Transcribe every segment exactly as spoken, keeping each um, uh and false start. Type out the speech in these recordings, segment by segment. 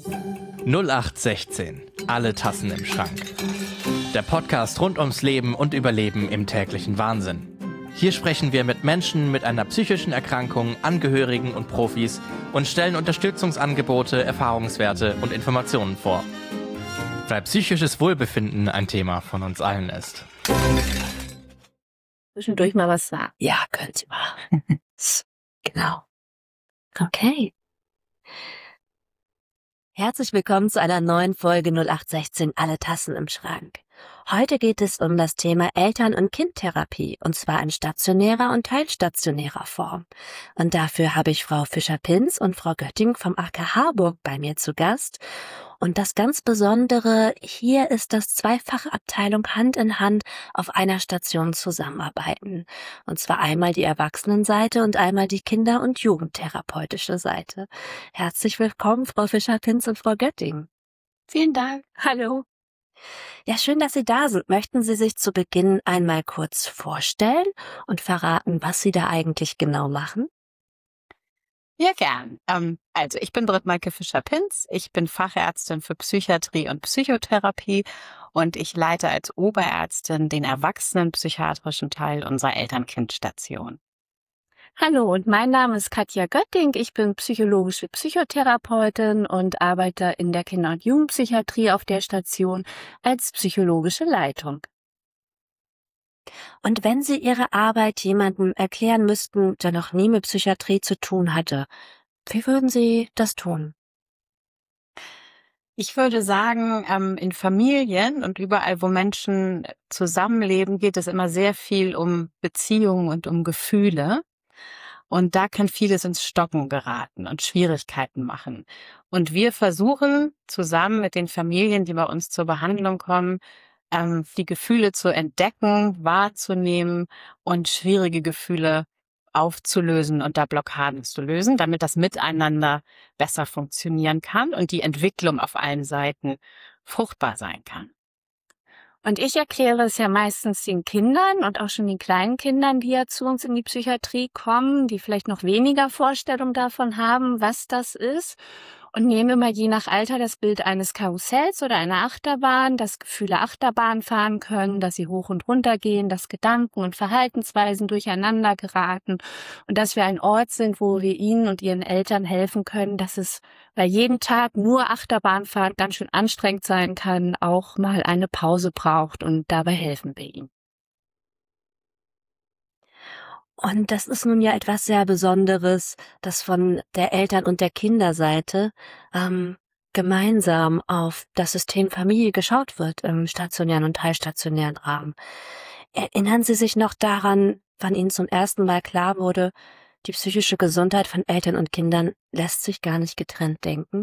null acht sechzehn. Alle Tassen im Schrank. Der Podcast rund ums Leben und Überleben im täglichen Wahnsinn. Hier sprechen wir mit Menschen mit einer psychischen Erkrankung, Angehörigen und Profis und stellen Unterstützungsangebote, Erfahrungswerte und Informationen vor. Weil psychisches Wohlbefinden ein Thema von uns allen ist. Zwischendurch mal was sagen. Ja, können Sie mal. Genau. Okay. Herzlich willkommen zu einer neuen Folge null acht sechzehn Alle Tassen im Schrank. Heute geht es um das Thema Eltern- und Kindtherapie, und zwar in stationärer und teilstationärer Form. Und dafür habe ich Frau Fischer-Pinz und Frau Götting vom A K Harburg bei mir zu Gast. Und das ganz Besondere hier ist, dass zwei Fachabteilungen Hand in Hand auf einer Station zusammenarbeiten. Und zwar einmal die Erwachsenenseite und einmal die Kinder- und Jugendtherapeutische Seite. Herzlich willkommen, Frau Fischer-Pinz und Frau Götting. Vielen Dank. Hallo. Ja, schön, dass Sie da sind. Möchten Sie sich zu Beginn einmal kurz vorstellen und verraten, was Sie da eigentlich genau machen? Ja, gern. Ähm, also ich bin Britt-Maike Fischer-Pinz. Ich bin Fachärztin für Psychiatrie und Psychotherapie und ich leite als Oberärztin den erwachsenenpsychiatrischen Teil unserer Eltern-Kind-Station. Hallo, und mein Name ist Katja Götting. Ich bin psychologische Psychotherapeutin und arbeite in der Kinder- und Jugendpsychiatrie auf der Station als psychologische Leitung. Und wenn Sie Ihre Arbeit jemandem erklären müssten, der noch nie mit Psychiatrie zu tun hatte, wie würden Sie das tun? Ich würde sagen, ähm, in Familien und überall, wo Menschen zusammenleben, geht es immer sehr viel um Beziehungen und um Gefühle. Und da kann vieles ins Stocken geraten und Schwierigkeiten machen. Und wir versuchen zusammen mit den Familien, die bei uns zur Behandlung kommen, ähm, die Gefühle zu entdecken, wahrzunehmen und schwierige Gefühle aufzulösen und da Blockaden zu lösen, damit das Miteinander besser funktionieren kann und die Entwicklung auf allen Seiten fruchtbar sein kann. Und ich erkläre es ja meistens den Kindern und auch schon den kleinen Kindern, die ja zu uns in die Psychiatrie kommen, die vielleicht noch weniger Vorstellung davon haben, was das ist. Und nehme immer je nach Alter das Bild eines Karussells oder einer Achterbahn, dass Gefühle Achterbahn fahren können, dass sie hoch und runter gehen, dass Gedanken und Verhaltensweisen durcheinander geraten und dass wir ein Ort sind, wo wir ihnen und ihren Eltern helfen können, dass es bei jedem Tag nur Achterbahnfahren ganz schön anstrengend sein kann, auch mal eine Pause braucht, und dabei helfen wir ihnen. Und das ist nun ja etwas sehr Besonderes, dass von der Eltern- und der Kinderseite ähm, gemeinsam auf das System Familie geschaut wird im stationären und teilstationären Rahmen. Erinnern Sie sich noch daran, wann Ihnen zum ersten Mal klar wurde, die psychische Gesundheit von Eltern und Kindern lässt sich gar nicht getrennt denken?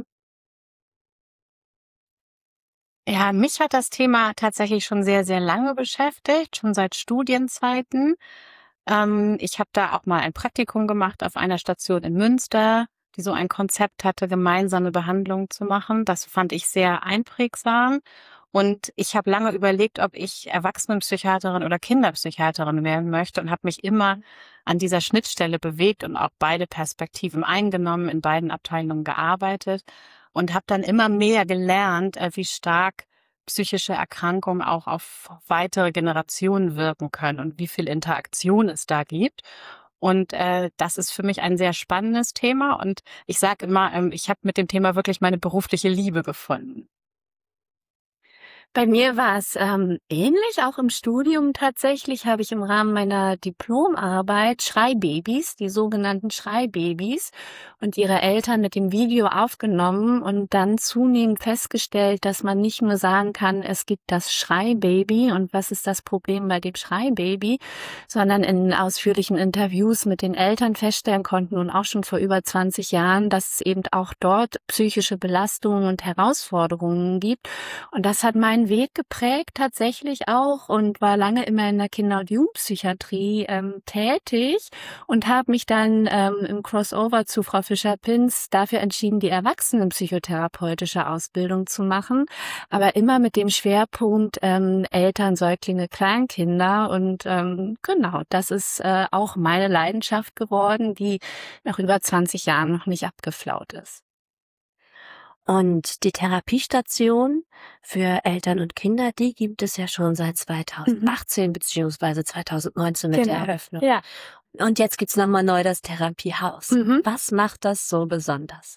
Ja, mich hat das Thema tatsächlich schon sehr, sehr lange beschäftigt, schon seit Studienzeiten. Ähm, ich habe da auch mal ein Praktikum gemacht auf einer Station in Münster, die so ein Konzept hatte, gemeinsame Behandlungen zu machen. Das fand ich sehr einprägsam. Und ich habe lange überlegt, ob ich Erwachsenenpsychiaterin oder Kinderpsychiaterin werden möchte und habe mich immer an dieser Schnittstelle bewegt und auch beide Perspektiven eingenommen, in beiden Abteilungen gearbeitet und habe dann immer mehr gelernt, äh, wie stark psychische Erkrankungen auch auf weitere Generationen wirken können und wie viel Interaktion es da gibt. Und äh, das ist für mich ein sehr spannendes Thema. Und ich sage immer, ähm, ich habe mit dem Thema wirklich meine berufliche Liebe gefunden. Bei mir war es ähm, ähnlich, auch im Studium tatsächlich habe ich im Rahmen meiner Diplomarbeit Schreibabys, die sogenannten Schreibabys und ihre Eltern mit dem Video aufgenommen und dann zunehmend festgestellt, dass man nicht nur sagen kann, es gibt das Schreibaby und was ist das Problem bei dem Schreibaby, sondern in ausführlichen Interviews mit den Eltern feststellen konnten und auch schon vor über zwanzig Jahren, dass es eben auch dort psychische Belastungen und Herausforderungen gibt. Und das hat meinen Weg geprägt tatsächlich auch und war lange immer in der Kinder- und Jugendpsychiatrie ähm, tätig und habe mich dann ähm, im Crossover zu Frau Fischer-Pinz dafür entschieden, die Erwachsenenpsychotherapeutische Ausbildung zu machen, aber immer mit dem Schwerpunkt ähm, Eltern, Säuglinge, Kleinkinder. Und ähm, genau, das ist äh, auch meine Leidenschaft geworden, die nach über zwanzig Jahren noch nicht abgeflaut ist. Und die Therapiestation für Eltern und Kinder, die gibt es ja schon seit zweitausendachtzehn mhm. beziehungsweise zweitausendneunzehn mit genau. der Eröffnung. Ja. Und jetzt gibt's nochmal neu das Therapiehaus. Mhm. Was macht das so besonders?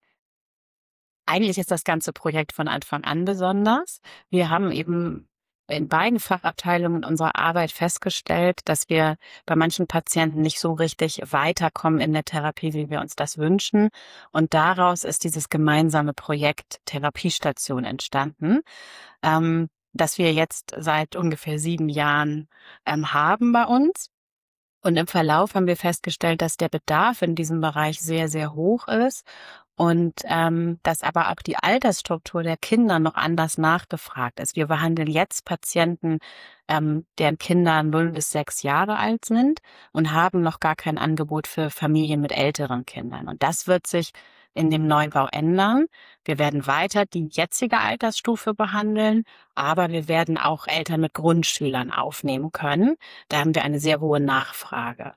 Eigentlich ist das ganze Projekt von Anfang an besonders. Wir haben eben in beiden Fachabteilungen unserer Arbeit festgestellt, dass wir bei manchen Patienten nicht so richtig weiterkommen in der Therapie, wie wir uns das wünschen. Und daraus ist dieses gemeinsame Projekt Therapiestation entstanden, ähm, das wir jetzt seit ungefähr sieben Jahren ähm, haben bei uns. Und im Verlauf haben wir festgestellt, dass der Bedarf in diesem Bereich sehr, sehr hoch ist. Und ähm, dass aber auch die Altersstruktur der Kinder noch anders nachgefragt ist. Wir behandeln jetzt Patienten, ähm, deren Kinder null bis sechs Jahre alt sind und haben noch gar kein Angebot für Familien mit älteren Kindern. Und das wird sich in dem Neubau ändern. Wir werden weiter die jetzige Altersstufe behandeln, aber wir werden auch Eltern mit Grundschülern aufnehmen können. Da haben wir eine sehr hohe Nachfrage.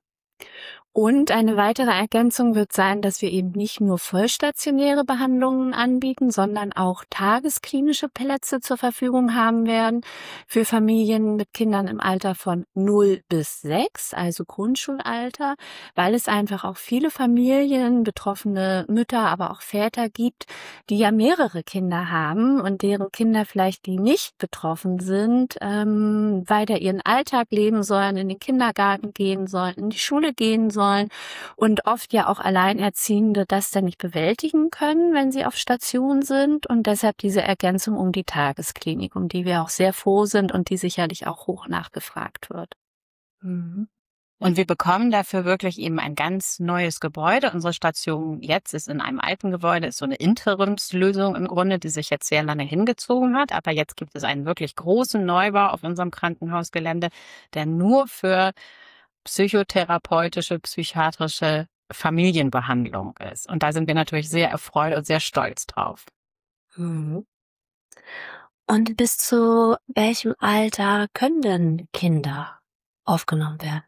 Und eine weitere Ergänzung wird sein, dass wir eben nicht nur vollstationäre Behandlungen anbieten, sondern auch tagesklinische Plätze zur Verfügung haben werden für Familien mit Kindern im Alter von null bis sechs, also Grundschulalter, weil es einfach auch viele Familien, betroffene Mütter, aber auch Väter gibt, die ja mehrere Kinder haben und deren Kinder vielleicht, die nicht betroffen sind, ähm, weiter ihren Alltag leben sollen, in den Kindergarten gehen sollen, in die Schule gehen sollen. Und oft ja auch Alleinerziehende das dann nicht bewältigen können, wenn sie auf Station sind. Und deshalb diese Ergänzung um die Tagesklinik, um die wir auch sehr froh sind und die sicherlich auch hoch nachgefragt wird. Mhm. Und wir bekommen dafür wirklich eben ein ganz neues Gebäude. Unsere Station jetzt ist in einem alten Gebäude, ist so eine Interimslösung im Grunde, die sich jetzt sehr lange hingezogen hat. Aber jetzt gibt es einen wirklich großen Neubau auf unserem Krankenhausgelände, der nur für psychotherapeutische, psychiatrische Familienbehandlung ist. Und da sind wir natürlich sehr erfreut und sehr stolz drauf. Mhm. Und bis zu welchem Alter können denn Kinder aufgenommen werden?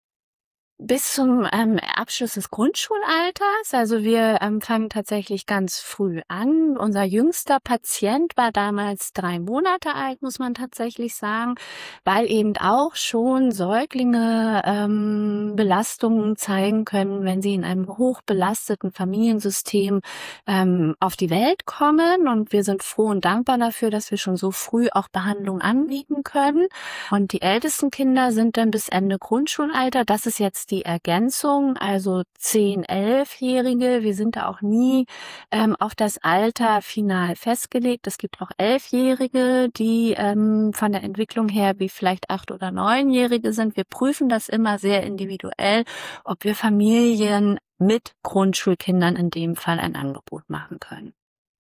Bis zum ähm, Abschluss des Grundschulalters. Also wir ähm, fangen tatsächlich ganz früh an. Unser jüngster Patient war damals drei Monate alt, muss man tatsächlich sagen, weil eben auch schon Säuglinge ähm, Belastungen zeigen können, wenn sie in einem hochbelasteten Familiensystem ähm, auf die Welt kommen. Und wir sind froh und dankbar dafür, dass wir schon so früh auch Behandlung anbieten können. Und die ältesten Kinder sind dann bis Ende Grundschulalter. Das ist jetzt die Ergänzung, also zehn-, elfjährige. Wir sind da auch nie ähm, auf das Alter final festgelegt. Es gibt auch elfjährige, die ähm, von der Entwicklung her wie vielleicht acht- oder neunjährige sind. Wir prüfen das immer sehr individuell, ob wir Familien mit Grundschulkindern in dem Fall ein Angebot machen können.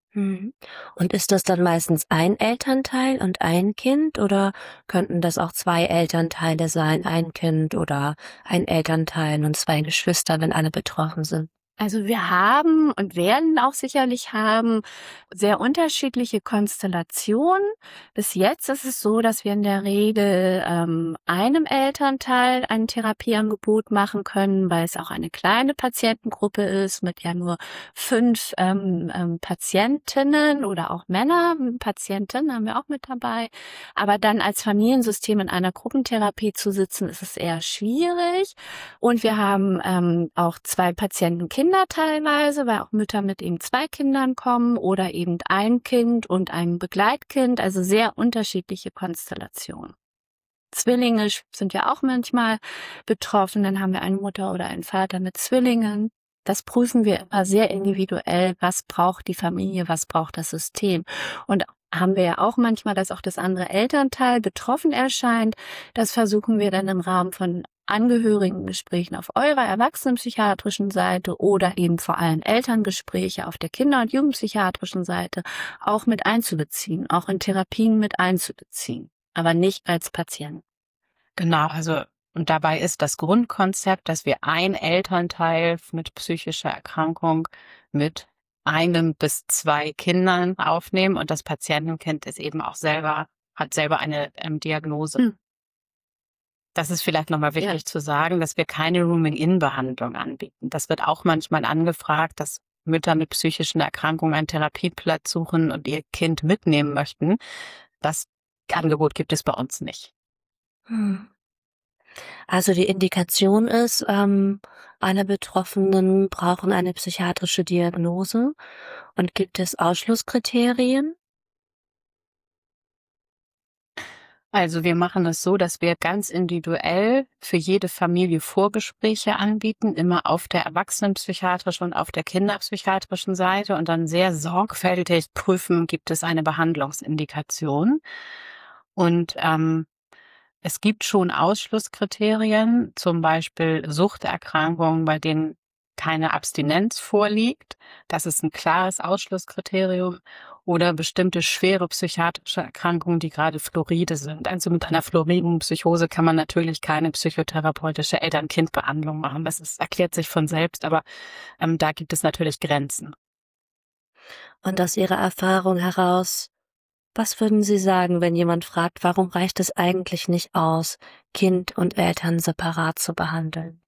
Und ist das dann meistens ein Elternteil und ein Kind oder könnten das auch zwei Elternteile sein, ein Kind oder ein Elternteil und zwei Geschwister, wenn alle betroffen sind? Also wir haben und werden auch sicherlich haben sehr unterschiedliche Konstellationen. Bis jetzt ist es so, dass wir in der Regel ähm, einem Elternteil ein Therapieangebot machen können, weil es auch eine kleine Patientengruppe ist mit ja nur fünf ähm, ähm, Patientinnen oder auch Männer. Patientinnen haben wir auch mit dabei. Aber dann als Familiensystem in einer Gruppentherapie zu sitzen, ist es eher schwierig. Und wir haben ähm, auch zwei Patienten-Kinder teilweise, weil auch Mütter mit eben zwei Kindern kommen oder eben ein Kind und ein Begleitkind, also sehr unterschiedliche Konstellationen. Zwillinge sind ja auch manchmal betroffen, dann haben wir eine Mutter oder einen Vater mit Zwillingen. Das prüfen wir immer sehr individuell, was braucht die Familie, was braucht das System. Und haben wir ja auch manchmal, dass auch das andere Elternteil betroffen erscheint. Das versuchen wir dann im Rahmen von Angehörigengesprächen auf eurer erwachsenenpsychiatrischen Seite oder eben vor allem Elterngespräche auf der Kinder- und Jugendpsychiatrischen Seite auch mit einzubeziehen, auch in Therapien mit einzubeziehen, aber nicht als Patient. Genau, also und dabei ist das Grundkonzept, dass wir ein Elternteil mit psychischer Erkrankung mit einem bis zwei Kindern aufnehmen und das Patientenkind ist eben auch selber, hat selber eine ähm, Diagnose. Hm. Das ist vielleicht nochmal wichtig ja. zu sagen, dass wir keine Rooming-In-Behandlung anbieten. Das wird auch manchmal angefragt. Das Mütter mit psychischen Erkrankungen einen Therapieplatz suchen und ihr Kind mitnehmen möchten. Das Angebot gibt es bei uns nicht. Hm. Also die Indikation ist, ähm, alle Betroffenen brauchen eine psychiatrische Diagnose. Und gibt es Ausschlusskriterien? Also wir machen es so, dass wir ganz individuell für jede Familie Vorgespräche anbieten, immer auf der erwachsenenpsychiatrischen und auf der kinderpsychiatrischen Seite und dann sehr sorgfältig prüfen, gibt es eine Behandlungsindikation. Und ähm, es gibt schon Ausschlusskriterien, zum Beispiel Suchterkrankungen, bei denen keine Abstinenz vorliegt. Das ist ein klares Ausschlusskriterium. Oder bestimmte schwere psychiatrische Erkrankungen, die gerade Fluoride sind. Also mit einer fluoriden Psychose kann man natürlich keine psychotherapeutische Eltern-Kind-Behandlung machen. Das ist, erklärt sich von selbst, aber ähm, da gibt es natürlich Grenzen. Und aus Ihrer Erfahrung heraus, was würden Sie sagen, wenn jemand fragt, warum reicht es eigentlich nicht aus, Kind und Eltern separat zu behandeln?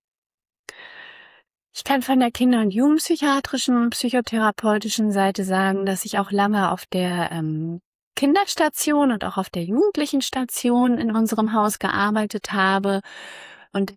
Ich kann von der Kinder- und Jugendpsychiatrischen und psychotherapeutischen Seite sagen, dass ich auch lange auf der ähm, Kinderstation und auch auf der Jugendlichen-Station in unserem Haus gearbeitet habe und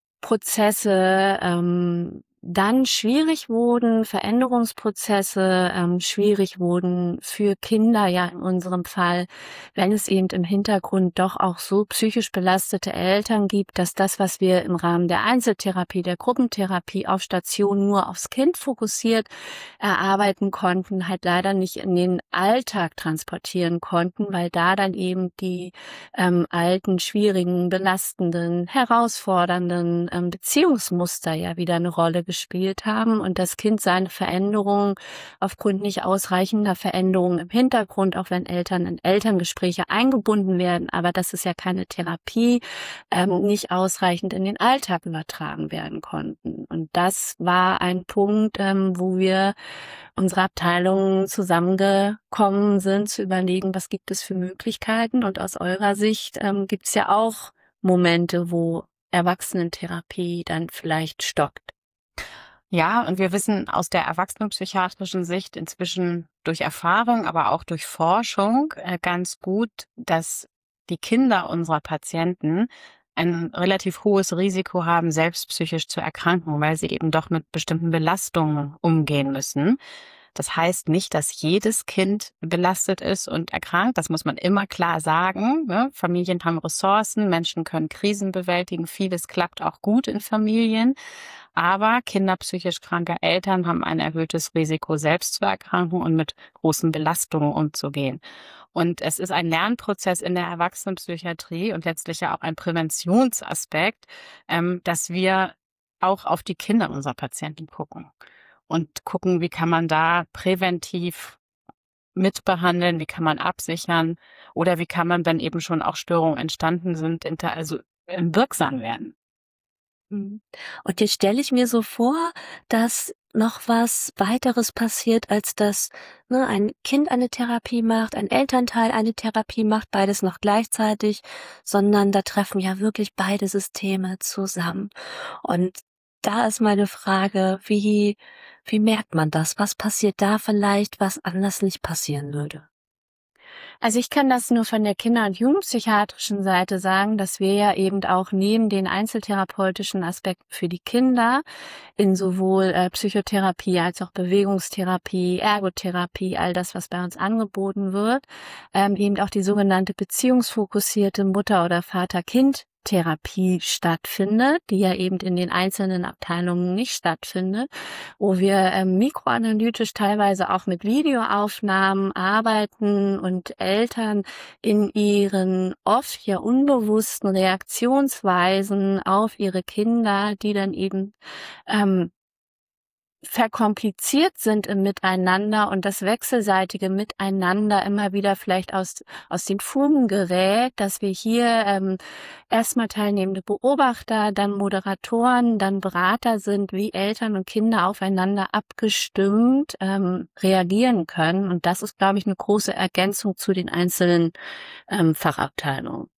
Prozesse ähm, dann schwierig wurden, Veränderungsprozesse ähm, schwierig wurden für Kinder, ja in unserem Fall, wenn es eben im Hintergrund doch auch so psychisch belastete Eltern gibt, dass das, was wir im Rahmen der Einzeltherapie, der Gruppentherapie auf Station nur aufs Kind fokussiert erarbeiten konnten, halt leider nicht in den Alltag transportieren konnten, weil da dann eben die ähm, alten, schwierigen, belastenden, herausfordernden ähm, Beziehungsmuster ja wieder eine Rolle gespielt haben und das Kind seine Veränderungen aufgrund nicht ausreichender Veränderungen im Hintergrund, auch wenn Eltern in Elterngespräche eingebunden werden, aber das ist ja keine Therapie, ähm, nicht ausreichend in den Alltag übertragen werden konnten. Und das war ein Punkt, ähm, wo wir unsere Abteilungen zusammengekommen sind, zu überlegen, was gibt es für Möglichkeiten. Und aus eurer Sicht ähm, gibt es ja auch Momente, wo Erwachsenentherapie dann vielleicht stockt. Ja, und wir wissen aus der erwachsenenpsychiatrischen Sicht inzwischen durch Erfahrung, aber auch durch Forschung äh, ganz gut, dass die Kinder unserer Patienten ein relativ hohes Risiko haben, selbst psychisch zu erkranken, weil sie eben doch mit bestimmten Belastungen umgehen müssen. Das heißt nicht, dass jedes Kind belastet ist und erkrankt. Das muss man immer klar sagen. Ne? Familien haben Ressourcen, Menschen können Krisen bewältigen. Vieles klappt auch gut in Familien. Aber Kinder psychisch kranker Eltern haben ein erhöhtes Risiko, selbst zu erkranken und mit großen Belastungen umzugehen. Und es ist ein Lernprozess in der Erwachsenenpsychiatrie und letztlich ja auch ein Präventionsaspekt, ähm, dass wir auch auf die Kinder unserer Patienten gucken und gucken, wie kann man da präventiv mitbehandeln, wie kann man absichern oder wie kann man, wenn eben schon auch Störungen entstanden sind, also wirksam werden. Und jetzt stelle ich mir so vor, dass noch was weiteres passiert, als dass ne, ein Kind eine Therapie macht, ein Elternteil eine Therapie macht, beides noch gleichzeitig, sondern da treffen ja wirklich beide Systeme zusammen. Und da ist meine Frage, wie, wie merkt man das? Was passiert da vielleicht, was anders nicht passieren würde? Also ich kann das nur von der Kinder- und Jugendpsychiatrischen Seite sagen, dass wir ja eben auch neben den einzeltherapeutischen Aspekten für die Kinder in sowohl äh, Psychotherapie als auch Bewegungstherapie, Ergotherapie, all das, was bei uns angeboten wird, ähm, eben auch die sogenannte beziehungsfokussierte Mutter- oder Vater-Kind Therapie stattfindet, die ja eben in den einzelnen Abteilungen nicht stattfindet, wo wir ähm, mikroanalytisch teilweise auch mit Videoaufnahmen arbeiten und Eltern in ihren oft ja unbewussten Reaktionsweisen auf ihre Kinder, die dann eben ähm, verkompliziert sind im Miteinander und das wechselseitige Miteinander immer wieder vielleicht aus aus den Fugen gerät, dass wir hier ähm, erstmal teilnehmende Beobachter, dann Moderatoren, dann Berater sind, wie Eltern und Kinder aufeinander abgestimmt ähm, reagieren können. Und das ist, glaube ich, eine große Ergänzung zu den einzelnen ähm, Fachabteilungen.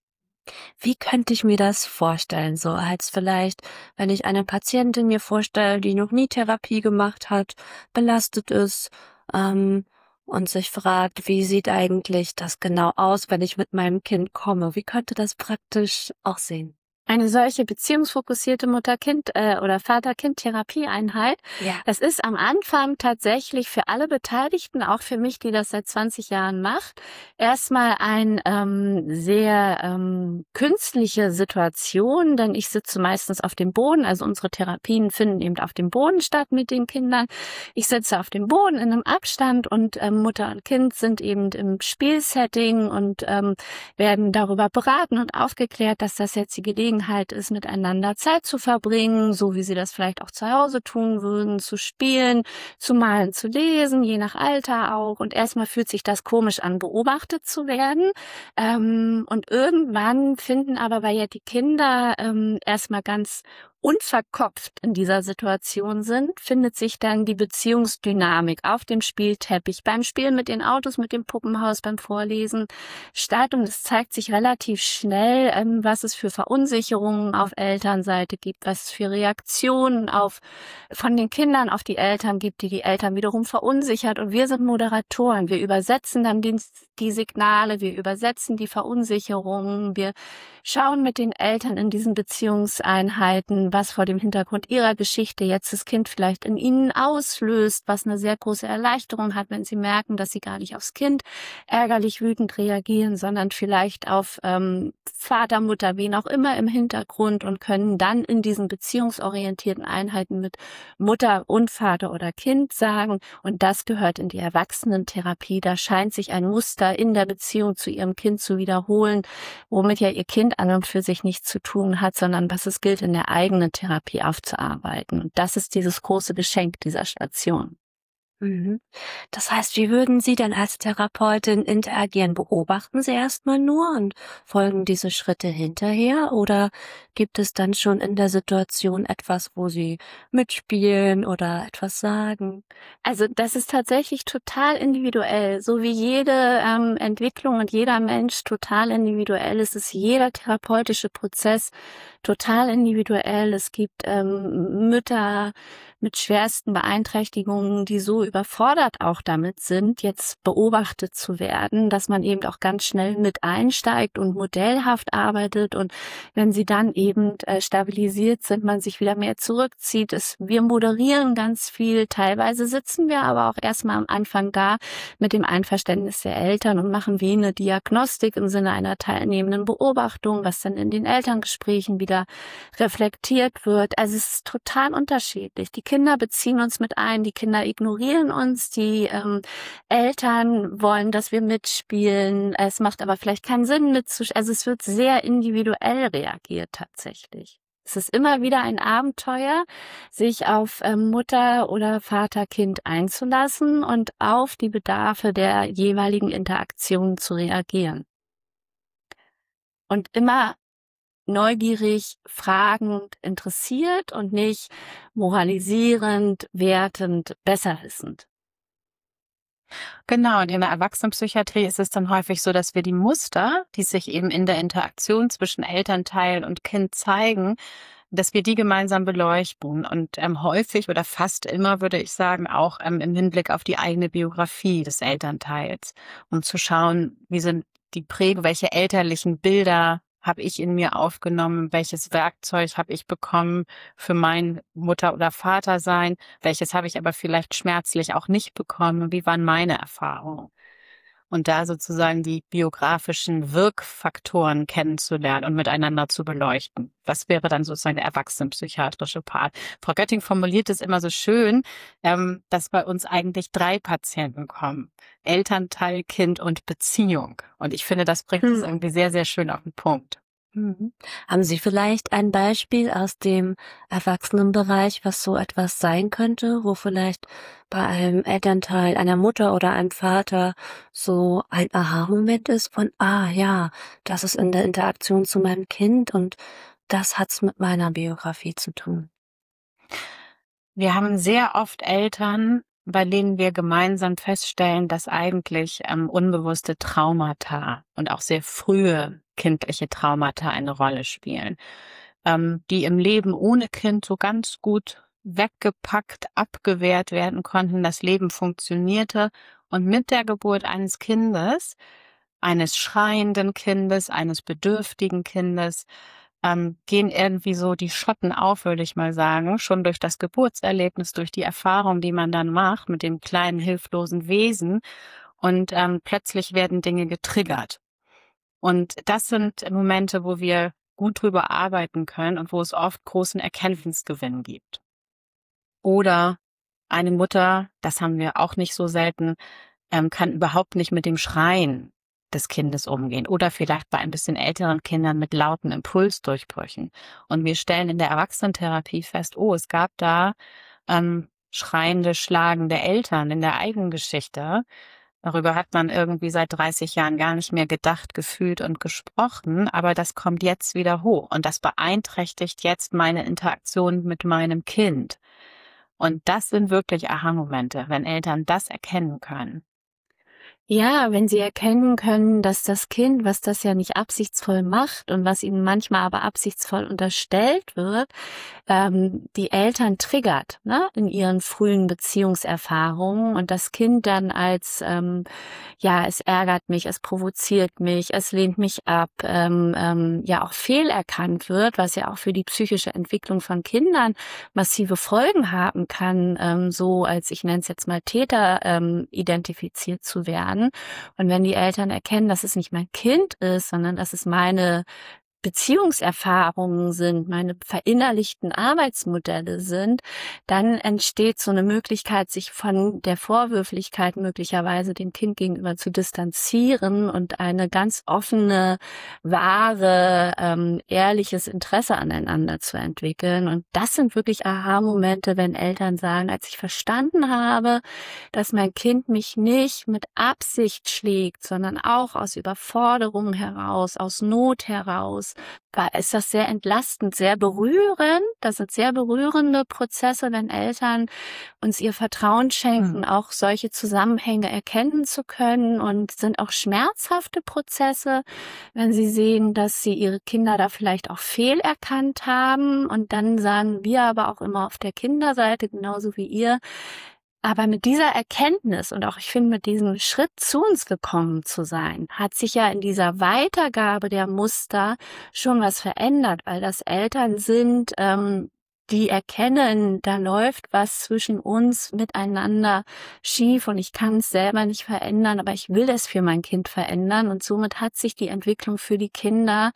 Wie könnte ich mir das vorstellen? So als vielleicht, wenn ich eine Patientin mir vorstelle, die noch nie Therapie gemacht hat, belastet ist, ähm, und sich fragt, wie sieht eigentlich das genau aus, wenn ich mit meinem Kind komme? Wie könnte das praktisch aussehen? Eine solche beziehungsfokussierte Mutter-Kind- äh, oder Vater-Kind-Therapieeinheit, Ja. das ist am Anfang tatsächlich für alle Beteiligten, auch für mich, die das seit zwanzig Jahren macht, erstmal ein ähm, sehr ähm, künstliche Situation, denn ich sitze meistens auf dem Boden, also unsere Therapien finden eben auf dem Boden statt mit den Kindern. Ich sitze auf dem Boden in einem Abstand und ähm, Mutter und Kind sind eben im Spielsetting und ähm, werden darüber beraten und aufgeklärt, dass das jetzt die Gelegenheit ist, miteinander Zeit zu verbringen, so wie sie das vielleicht auch zu Hause tun würden, zu spielen, zu malen, zu lesen, je nach Alter auch. Und erstmal fühlt sich das komisch an, beobachtet zu werden. Ähm, und irgendwann finden aber, weil ja die Kinder ähm, erstmal ganz unverkopft in dieser Situation sind, findet sich dann die Beziehungsdynamik auf dem Spielteppich, beim Spielen mit den Autos, mit dem Puppenhaus, beim Vorlesen statt. Und es zeigt sich relativ schnell, ähm, was es für Verunsicherungen auf Elternseite gibt, was es für Reaktionen auf von den Kindern auf die Eltern gibt, die die Eltern wiederum verunsichert. Und wir sind Moderatoren. Wir übersetzen dann die, die Signale, wir übersetzen die Verunsicherungen, wir schauen mit den Eltern in diesen Beziehungseinheiten, was vor dem Hintergrund ihrer Geschichte jetzt das Kind vielleicht in ihnen auslöst, was eine sehr große Erleichterung hat, wenn sie merken, dass sie gar nicht aufs Kind ärgerlich wütend reagieren, sondern vielleicht auf ähm, Vater, Mutter, wen auch immer im Hintergrund und können dann in diesen beziehungsorientierten Einheiten mit Mutter und Vater oder Kind sagen, und das gehört in die Erwachsenentherapie. Da scheint sich ein Muster in der Beziehung zu ihrem Kind zu wiederholen, womit ja ihr Kind an und für sich nichts zu tun hat, sondern was es gilt, in der eigenen Therapie aufzuarbeiten. Und das ist dieses große Geschenk dieser Station. Mhm. Das heißt, wie würden Sie denn als Therapeutin interagieren? Beobachten Sie erstmal nur und folgen diese Schritte hinterher? Oder gibt es dann schon in der Situation etwas, wo Sie mitspielen oder etwas sagen? Also das ist tatsächlich total individuell. So wie jede ähm, Entwicklung und jeder Mensch total individuell ist, ist jeder therapeutische Prozess total individuell. Es gibt ähm, Mütter mit schwersten Beeinträchtigungen, die so überfordert auch damit sind, jetzt beobachtet zu werden, dass man eben auch ganz schnell mit einsteigt und modellhaft arbeitet. Und wenn sie dann eben äh, stabilisiert sind, man sich wieder mehr zurückzieht. Es, wir moderieren ganz viel. Teilweise sitzen wir aber auch erstmal am Anfang da mit dem Einverständnis der Eltern und machen wie eine Diagnostik im Sinne einer teilnehmenden Beobachtung, was dann in den Elterngesprächen wieder reflektiert wird. Also es ist total unterschiedlich. Die Kinder beziehen uns mit ein, die Kinder ignorieren uns, die ähm, Eltern wollen, dass wir mitspielen. Es macht aber vielleicht keinen Sinn mitzuspielen. Also es wird sehr individuell reagiert tatsächlich. Es ist immer wieder ein Abenteuer, sich auf ähm, Mutter oder Vater, Kind einzulassen und auf die Bedarfe der jeweiligen Interaktion zu reagieren. Und immer neugierig, fragend, interessiert und nicht moralisierend, wertend, besserwissend. Genau, und in der Erwachsenenpsychiatrie ist es dann häufig so, dass wir die Muster, die sich eben in der Interaktion zwischen Elternteil und Kind zeigen, dass wir die gemeinsam beleuchten und ähm, häufig oder fast immer, würde ich sagen, auch ähm, im Hinblick auf die eigene Biografie des Elternteils, um zu schauen, wie sind die Prägungen, welche elterlichen Bilder habe ich in mir aufgenommen, welches Werkzeug habe ich bekommen für mein Mutter- oder Vatersein, welches habe ich aber vielleicht schmerzlich auch nicht bekommen, wie waren meine Erfahrungen? Und da sozusagen die biografischen Wirkfaktoren kennenzulernen und miteinander zu beleuchten. Das wäre dann sozusagen der erwachsenenpsychiatrische Part. Frau Götting formuliert es immer so schön, ähm, dass bei uns eigentlich drei Patienten kommen. Elternteil, Kind und Beziehung. Und ich finde, das bringt es Hm. irgendwie sehr, sehr schön auf den Punkt. Mhm. Haben Sie vielleicht ein Beispiel aus dem Erwachsenenbereich, was so etwas sein könnte, wo vielleicht bei einem Elternteil, einer Mutter oder einem Vater so ein Aha-Moment ist von, ah ja, das ist in der Interaktion zu meinem Kind und das hat's mit meiner Biografie zu tun. Wir haben sehr oft Eltern, bei denen wir gemeinsam feststellen, dass eigentlich ähm, unbewusste Traumata und auch sehr frühe kindliche Traumata eine Rolle spielen, ähm, die im Leben ohne Kind so ganz gut weggepackt, abgewehrt werden konnten. Das Leben funktionierte und mit der Geburt eines Kindes, eines schreienden Kindes, eines bedürftigen Kindes, ähm, gehen irgendwie so die Schotten auf, würde ich mal sagen, schon durch das Geburtserlebnis, durch die Erfahrung, die man dann macht mit dem kleinen, hilflosen Wesen. Und ähm, plötzlich werden Dinge getriggert. Und das sind Momente, wo wir gut drüber arbeiten können und wo es oft großen Erkenntnisgewinn gibt. Oder eine Mutter, das haben wir auch nicht so selten, ähm, kann überhaupt nicht mit dem Schreien des Kindes umgehen oder vielleicht bei ein bisschen älteren Kindern mit lauten Impulsdurchbrüchen. Und wir stellen in der Erwachsenentherapie fest, oh, es gab da ähm, schreiende, schlagende Eltern in der Eigengeschichte. Darüber hat man irgendwie seit dreißig Jahren gar nicht mehr gedacht, gefühlt und gesprochen, aber das kommt jetzt wieder hoch und das beeinträchtigt jetzt meine Interaktion mit meinem Kind. Und das sind wirklich Aha-Momente, wenn Eltern das erkennen können. Ja, wenn sie erkennen können, dass das Kind, was das ja nicht absichtsvoll macht und was ihnen manchmal aber absichtsvoll unterstellt wird, ähm, die Eltern triggert, ne, in ihren frühen Beziehungserfahrungen und das Kind dann als, ähm, ja, es ärgert mich, es provoziert mich, es lehnt mich ab, ähm, ähm, ja auch fehlerkannt wird, was ja auch für die psychische Entwicklung von Kindern massive Folgen haben kann, ähm, so als, ich nenne es jetzt mal Täter, ähm, identifiziert zu werden. Und wenn die Eltern erkennen, dass es nicht mein Kind ist, sondern dass es meine Beziehungserfahrungen sind, meine verinnerlichten Arbeitsmodelle sind, dann entsteht so eine Möglichkeit, sich von der Vorwürflichkeit möglicherweise dem Kind gegenüber zu distanzieren und eine ganz offene, wahre, ähm, ehrliches Interesse aneinander zu entwickeln. Und das sind wirklich Aha-Momente, wenn Eltern sagen, als ich verstanden habe, dass mein Kind mich nicht mit Absicht schlägt, sondern auch aus Überforderung heraus, aus Not heraus, war, ist das sehr entlastend, sehr berührend. Das sind sehr berührende Prozesse, wenn Eltern uns ihr Vertrauen schenken, Mhm. auch solche Zusammenhänge erkennen zu können, und sind auch schmerzhafte Prozesse, wenn sie sehen, dass sie ihre Kinder da vielleicht auch fehlerkannt haben, und dann sagen wir aber auch immer auf der Kinderseite, genauso wie ihr, aber mit dieser Erkenntnis und auch, ich finde, mit diesem Schritt zu uns gekommen zu sein, hat sich ja in dieser Weitergabe der Muster schon was verändert, weil das Eltern sind, ähm, die erkennen, da läuft was zwischen uns miteinander schief und ich kann es selber nicht verändern, aber ich will es für mein Kind verändern, und somit hat sich die Entwicklung für die Kinder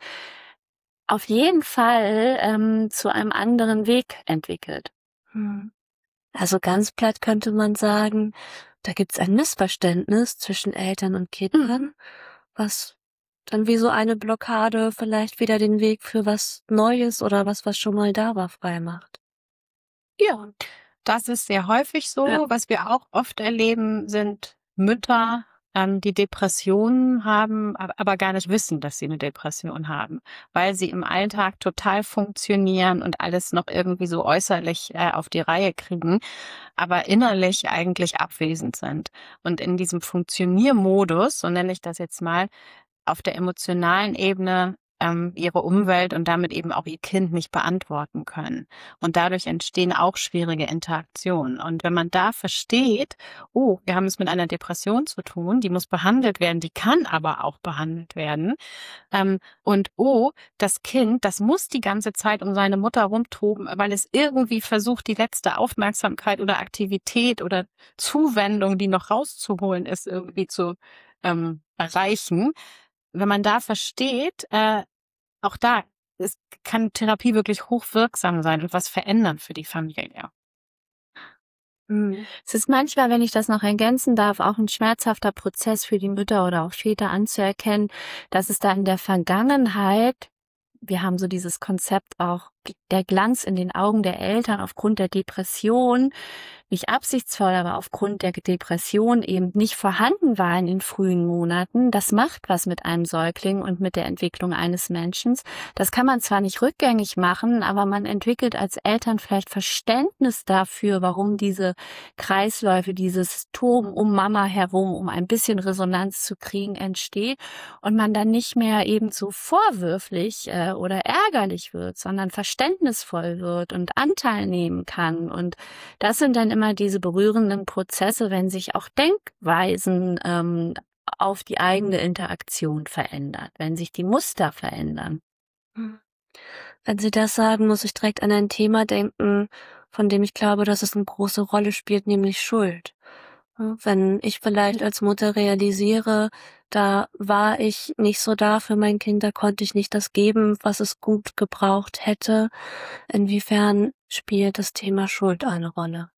auf jeden Fall ähm, zu einem anderen Weg entwickelt. Hm. Also ganz platt könnte man sagen, da gibt's ein Missverständnis zwischen Eltern und Kindern, was dann wie so eine Blockade vielleicht wieder den Weg für was Neues oder was, was schon mal da war, frei macht. Ja, das ist sehr häufig so. Ja. Was wir auch oft erleben, sind Mütter, ähm, die Depressionen haben, ab- aber gar nicht wissen, dass sie eine Depression haben, weil sie im Alltag total funktionieren und alles noch irgendwie so äußerlich äh, auf die Reihe kriegen, aber innerlich eigentlich abwesend sind. Und in diesem Funktioniermodus, so nenne ich das jetzt mal, auf der emotionalen Ebene ähm, ihre Umwelt und damit eben auch ihr Kind nicht beantworten können. Und dadurch entstehen auch schwierige Interaktionen. Und wenn man da versteht, oh, wir haben es mit einer Depression zu tun, die muss behandelt werden, die kann aber auch behandelt werden. Ähm, und oh, das Kind, das muss die ganze Zeit um seine Mutter rumtoben, weil es irgendwie versucht, die letzte Aufmerksamkeit oder Aktivität oder Zuwendung, die noch rauszuholen ist, irgendwie zu ähm, erreichen. Wenn man da versteht, äh, auch da ist, kann Therapie wirklich hochwirksam sein und was verändern für die Familie. Hm. Es ist manchmal, wenn ich das noch ergänzen darf, auch ein schmerzhafter Prozess für die Mütter oder auch Väter anzuerkennen, dass es da in der Vergangenheit, wir haben so dieses Konzept auch der Glanz in den Augen der Eltern aufgrund der Depression, nicht absichtsvoll, aber aufgrund der Depression eben nicht vorhanden war in den frühen Monaten, das macht was mit einem Säugling und mit der Entwicklung eines Menschen. Das kann man zwar nicht rückgängig machen, aber man entwickelt als Eltern vielleicht Verständnis dafür, warum diese Kreisläufe, dieses Toben um Mama herum, um ein bisschen Resonanz zu kriegen, entsteht und man dann nicht mehr eben so vorwürflich äh, oder ärgerlich wird, sondern verständnisvoll wird und Anteil nehmen kann. Und das sind dann immer diese berührenden Prozesse, wenn sich auch Denkweisen ähm, auf die eigene Interaktion verändern, wenn sich die Muster verändern. Wenn Sie das sagen, muss ich direkt an ein Thema denken, von dem ich glaube, dass es eine große Rolle spielt, nämlich Schuld. Wenn ich vielleicht als Mutter realisiere, da war ich nicht so da für mein Kind, da konnte ich nicht das geben, was es gut gebraucht hätte. Inwiefern spielt das Thema Schuld eine Rolle?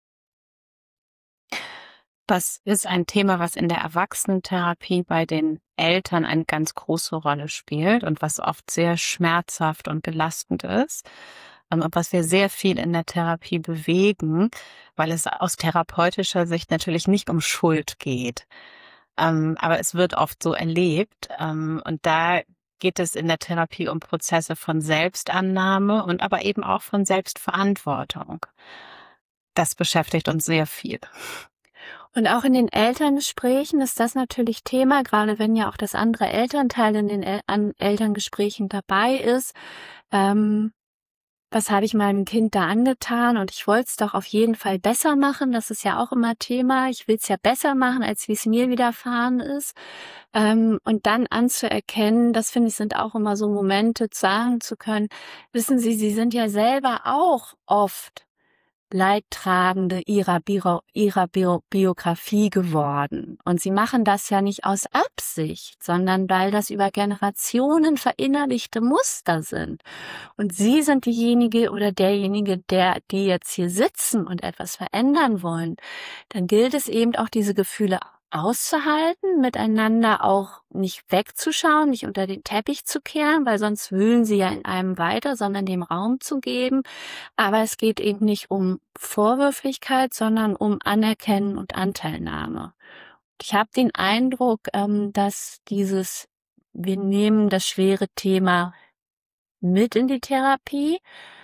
Das ist ein Thema, was in der Erwachsenentherapie bei den Eltern eine ganz große Rolle spielt und was oft sehr schmerzhaft und belastend ist. Und was wir sehr viel in der Therapie bewegen, weil es aus therapeutischer Sicht natürlich nicht um Schuld geht. Ähm, aber es wird oft so erlebt. Ähm, und da geht es in der Therapie um Prozesse von Selbstannahme und aber eben auch von Selbstverantwortung. Das beschäftigt uns sehr viel. Und auch in den Elterngesprächen ist das natürlich Thema, gerade wenn ja auch das andere Elternteil in den El- an Elterngesprächen dabei ist. Ähm, was habe ich meinem Kind da angetan? Und ich wollte es doch auf jeden Fall besser machen. Das ist ja auch immer Thema. Ich will es ja besser machen, als wie es mir widerfahren ist. Ähm, und dann anzuerkennen, das finde ich, sind auch immer so Momente, sagen zu können, wissen Sie, Sie sind ja selber auch oft Leidtragende ihrer, Bio, ihrer Bio, Biografie geworden. Und sie machen das ja nicht aus Absicht, sondern weil das über Generationen verinnerlichte Muster sind. Und sie sind diejenige oder derjenige, der, die jetzt hier sitzen und etwas verändern wollen. Dann gilt es eben auch, diese Gefühle auszuhalten, miteinander auch nicht wegzuschauen, nicht unter den Teppich zu kehren, weil sonst wühlen sie ja in einem weiter, sondern dem Raum zu geben. Aber es geht eben nicht um Vorwürflichkeit, sondern um Anerkennen und Anteilnahme. Ich habe den Eindruck, ähm, dass dieses, wir nehmen das schwere Thema mit in die Therapie,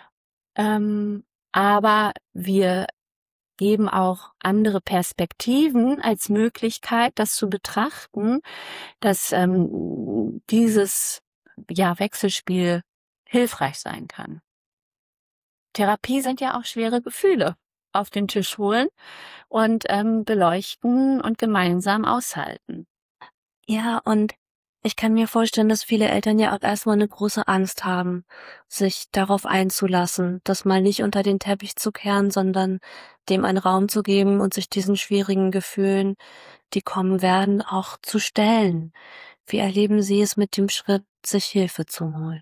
ähm, aber wir geben auch andere Perspektiven als Möglichkeit, das zu betrachten, dass ähm, dieses ja, Wechselspiel hilfreich sein kann. Therapie sind ja auch schwere Gefühle auf den Tisch holen und ähm, beleuchten und gemeinsam aushalten. Ja, und ich kann mir vorstellen, dass viele Eltern ja auch erstmal eine große Angst haben, sich darauf einzulassen, das mal nicht unter den Teppich zu kehren, sondern dem einen Raum zu geben und sich diesen schwierigen Gefühlen, die kommen werden, auch zu stellen. Wie erleben Sie es mit dem Schritt, sich Hilfe zu holen?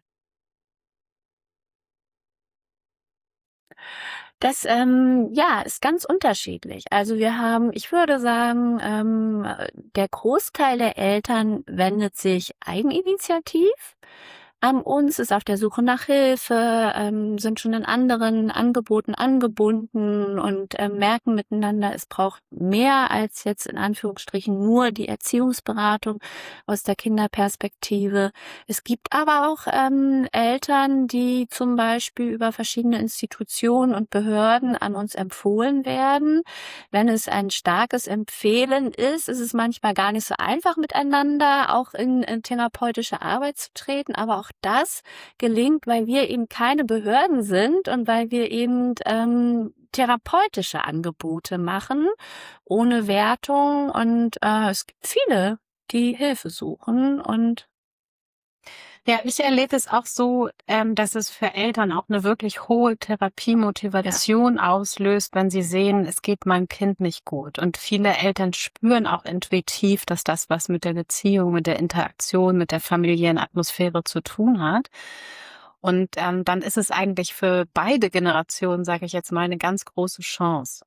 Das ähm, ja ist ganz unterschiedlich. Also wir haben, ich würde sagen, ähm, der Großteil der Eltern wendet sich eigeninitiativ an uns, ist auf der Suche nach Hilfe, ähm, sind schon in anderen Angeboten angebunden und ähm, merken miteinander, es braucht mehr als jetzt in Anführungsstrichen nur die Erziehungsberatung aus der Kinderperspektive. Es gibt aber auch ähm, Eltern, die zum Beispiel über verschiedene Institutionen und Behörden an uns empfohlen werden. Wenn es ein starkes Empfehlen ist, ist es manchmal gar nicht so einfach miteinander auch in, in therapeutische Arbeit zu treten, aber auch das gelingt, weil wir eben keine Behörden sind und weil wir eben ähm, therapeutische Angebote machen, ohne Wertung. Und äh, es gibt viele, die Hilfe suchen. Und ja, ich erlebe es auch so, ähm, dass es für Eltern auch eine wirklich hohe Therapiemotivation ja. auslöst, wenn sie sehen, es geht meinem Kind nicht gut. Und viele Eltern spüren auch intuitiv, dass das was mit der Beziehung, mit der Interaktion, mit der familiären Atmosphäre zu tun hat. Und ähm, dann ist es eigentlich für beide Generationen, sage ich jetzt mal, eine ganz große Chance.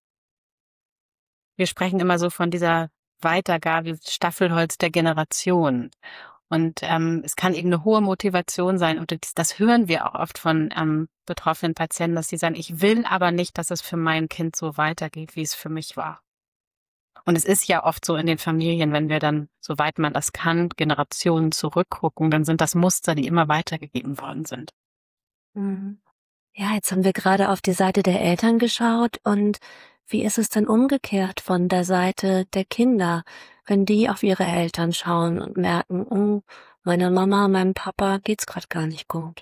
Wir sprechen immer so von dieser Weitergabe, Staffelholz der Generation. Und ähm, es kann eben eine hohe Motivation sein. Und das, das hören wir auch oft von ähm, betroffenen Patienten, dass sie sagen, ich will aber nicht, dass es für mein Kind so weitergeht, wie es für mich war. Und es ist ja oft so in den Familien, wenn wir dann, soweit man das kann, Generationen zurückgucken, dann sind das Muster, die immer weitergegeben worden sind. Mhm. Ja, jetzt haben wir gerade auf die Seite der Eltern geschaut und wie ist es denn umgekehrt von der Seite der Kinder, wenn die auf ihre Eltern schauen und merken, oh, meiner Mama, meinem Papa geht's gerade gar nicht gut?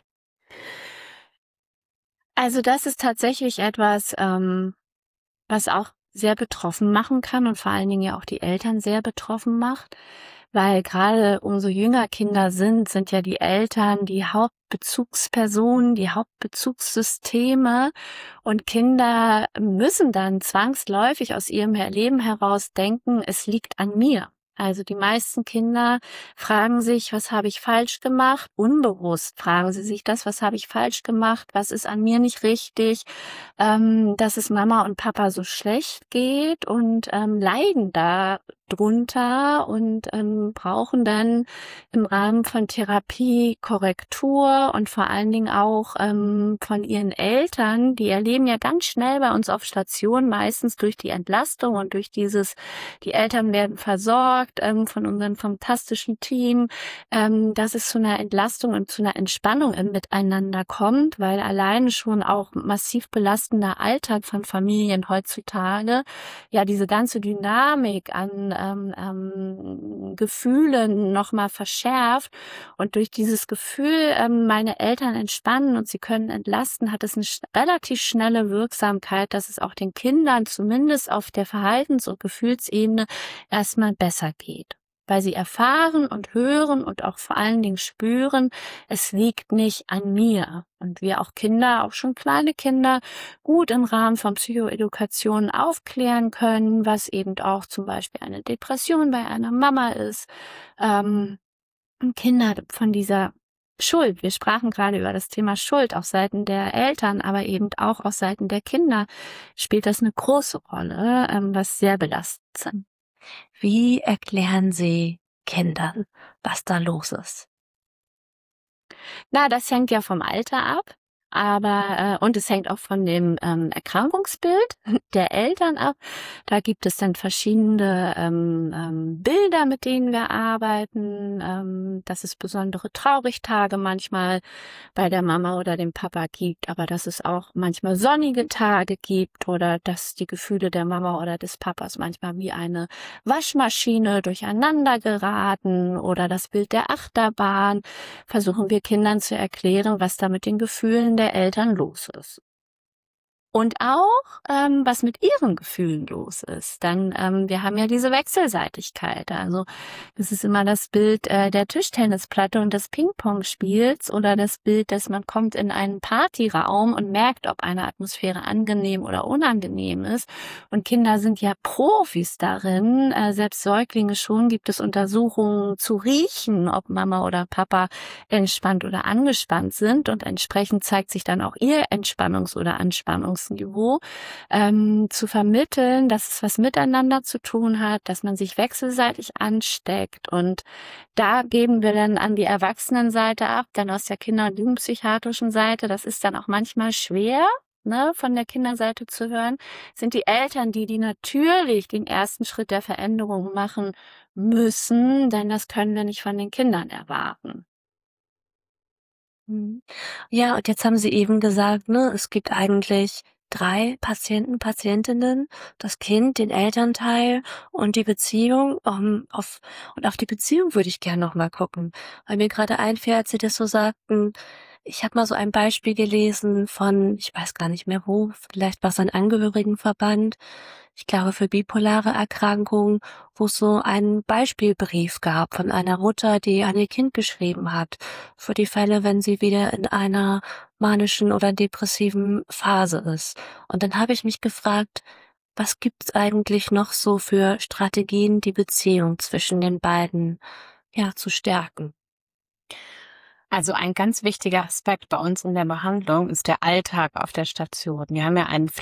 Also das ist tatsächlich etwas, ähm, was auch sehr betroffen machen kann und vor allen Dingen ja auch die Eltern sehr betroffen macht, weil gerade umso jünger Kinder sind, sind ja die Eltern die Hauptbezugspersonen, die Hauptbezugssysteme und Kinder müssen dann zwangsläufig aus ihrem Leben heraus denken, es liegt an mir. Also die meisten Kinder fragen sich, was habe ich falsch gemacht? Unbewusst fragen sie sich das, was habe ich falsch gemacht? Was ist an mir nicht richtig? Ähm, dass es Mama und Papa so schlecht geht und ähm, leiden da drunter und ähm, brauchen dann im Rahmen von Therapie Korrektur und vor allen Dingen auch ähm, von ihren Eltern. Die erleben ja ganz schnell bei uns auf Station, meistens durch die Entlastung und durch dieses, die Eltern werden versorgt ähm, von unserem fantastischen Team, ähm, dass es zu einer Entlastung und zu einer Entspannung im Miteinander kommt, weil alleine schon auch massiv belastender Alltag von Familien heutzutage ja diese ganze Dynamik an ähm, ähm, Gefühlen nochmal verschärft und durch dieses Gefühl, ähm, meine Eltern entspannen und sie können entlasten, hat es eine sch- relativ schnelle Wirksamkeit, dass es auch den Kindern zumindest auf der Verhaltens- und Gefühlsebene erstmal besser geht. Weil sie erfahren und hören und auch vor allen Dingen spüren, es liegt nicht an mir. Und wir auch Kinder, auch schon kleine Kinder, gut im Rahmen von Psychoedukation aufklären können, was eben auch zum Beispiel eine Depression bei einer Mama ist. Ähm, und Kinder von dieser Schuld, wir sprachen gerade über das Thema Schuld auf Seiten der Eltern, aber eben auch auf Seiten der Kinder spielt das eine große Rolle, ähm, was sehr belastend sind. Wie erklären Sie Kindern, was da los ist? Na, das hängt ja vom Alter ab, aber äh, und es hängt auch von dem ähm, Erkrankungsbild der Eltern ab. Da gibt es dann verschiedene ähm, ähm, Bilder, mit denen wir arbeiten, ähm, dass es besondere Traurigtage manchmal bei der Mama oder dem Papa gibt, aber dass es auch manchmal sonnige Tage gibt oder dass die Gefühle der Mama oder des Papas manchmal wie eine Waschmaschine durcheinander geraten oder das Bild der Achterbahn. Versuchen wir Kindern zu erklären, was da mit den Gefühlen der Eltern los ist. Und auch, ähm, was mit ihren Gefühlen los ist. Dann, ähm, wir haben ja diese Wechselseitigkeit. Also es ist immer das Bild äh, der Tischtennisplatte und des Ping-Pong-Spiels oder das Bild, dass man kommt in einen Partyraum und merkt, ob eine Atmosphäre angenehm oder unangenehm ist. Und Kinder sind ja Profis darin. Äh, selbst Säuglinge schon gibt es Untersuchungen zu riechen, ob Mama oder Papa entspannt oder angespannt sind. Und entsprechend zeigt sich dann auch ihr Entspannungs- oder Anspannungsniveau, ähm, zu vermitteln, dass es was miteinander zu tun hat, dass man sich wechselseitig ansteckt. Und da geben wir dann an die Erwachsenenseite ab, dann aus der Kinder- und Jugendpsychiatrischen Seite. Das ist dann auch manchmal schwer, ne, von der Kinderseite zu hören, sind die Eltern, die, die natürlich den ersten Schritt der Veränderung machen müssen, denn das können wir nicht von den Kindern erwarten. Mhm. Ja, und jetzt haben Sie eben gesagt, ne, es gibt eigentlich drei Patienten, Patientinnen, das Kind, den Elternteil und die Beziehung. Um, auf, und auf die Beziehung würde ich gerne noch mal gucken, weil mir gerade einfällt, als Sie das so sagten, ich habe mal so ein Beispiel gelesen von, ich weiß gar nicht mehr wo, vielleicht war es ein Angehörigenverband, ich glaube für bipolare Erkrankungen, wo es so einen Beispielbrief gab von einer Mutter, die an ihr Kind geschrieben hat, für die Fälle, wenn sie wieder in einer manischen oder depressiven Phase ist. Und dann habe ich mich gefragt, was gibt's eigentlich noch so für Strategien, die Beziehung zwischen den beiden, ja, zu stärken? Also ein ganz wichtiger Aspekt bei uns in der Behandlung ist der Alltag auf der Station. Wir haben ja ein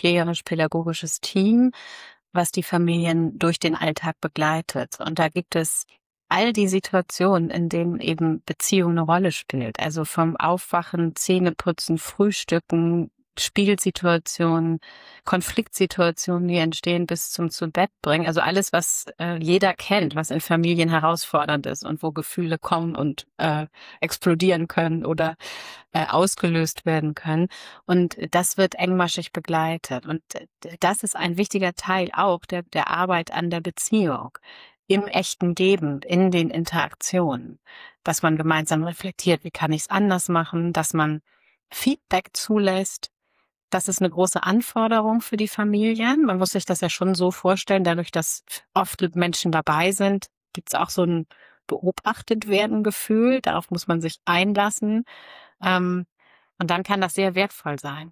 pflegerisch-pädagogisches Team, was die Familien durch den Alltag begleitet. Und da gibt es all die Situationen, in denen eben Beziehung eine Rolle spielt. Also vom Aufwachen, Zähneputzen, Frühstücken, Spielsituationen, Konfliktsituationen, die entstehen, bis zum zu Bett bringen. Also alles, was äh, jeder kennt, was in Familien herausfordernd ist und wo Gefühle kommen und äh, explodieren können oder äh, ausgelöst werden können. Und das wird engmaschig begleitet. Und das ist ein wichtiger Teil auch der, der Arbeit an der Beziehung. Im echten Leben, in den Interaktionen, dass man gemeinsam reflektiert, wie kann ich es anders machen, dass man Feedback zulässt. Das ist eine große Anforderung für die Familien. Man muss sich das ja schon so vorstellen, dadurch, dass oft Menschen dabei sind, gibt es auch so ein beobachtet werden Gefühl. Darauf muss man sich einlassen. Ähm, und dann kann das sehr wertvoll sein.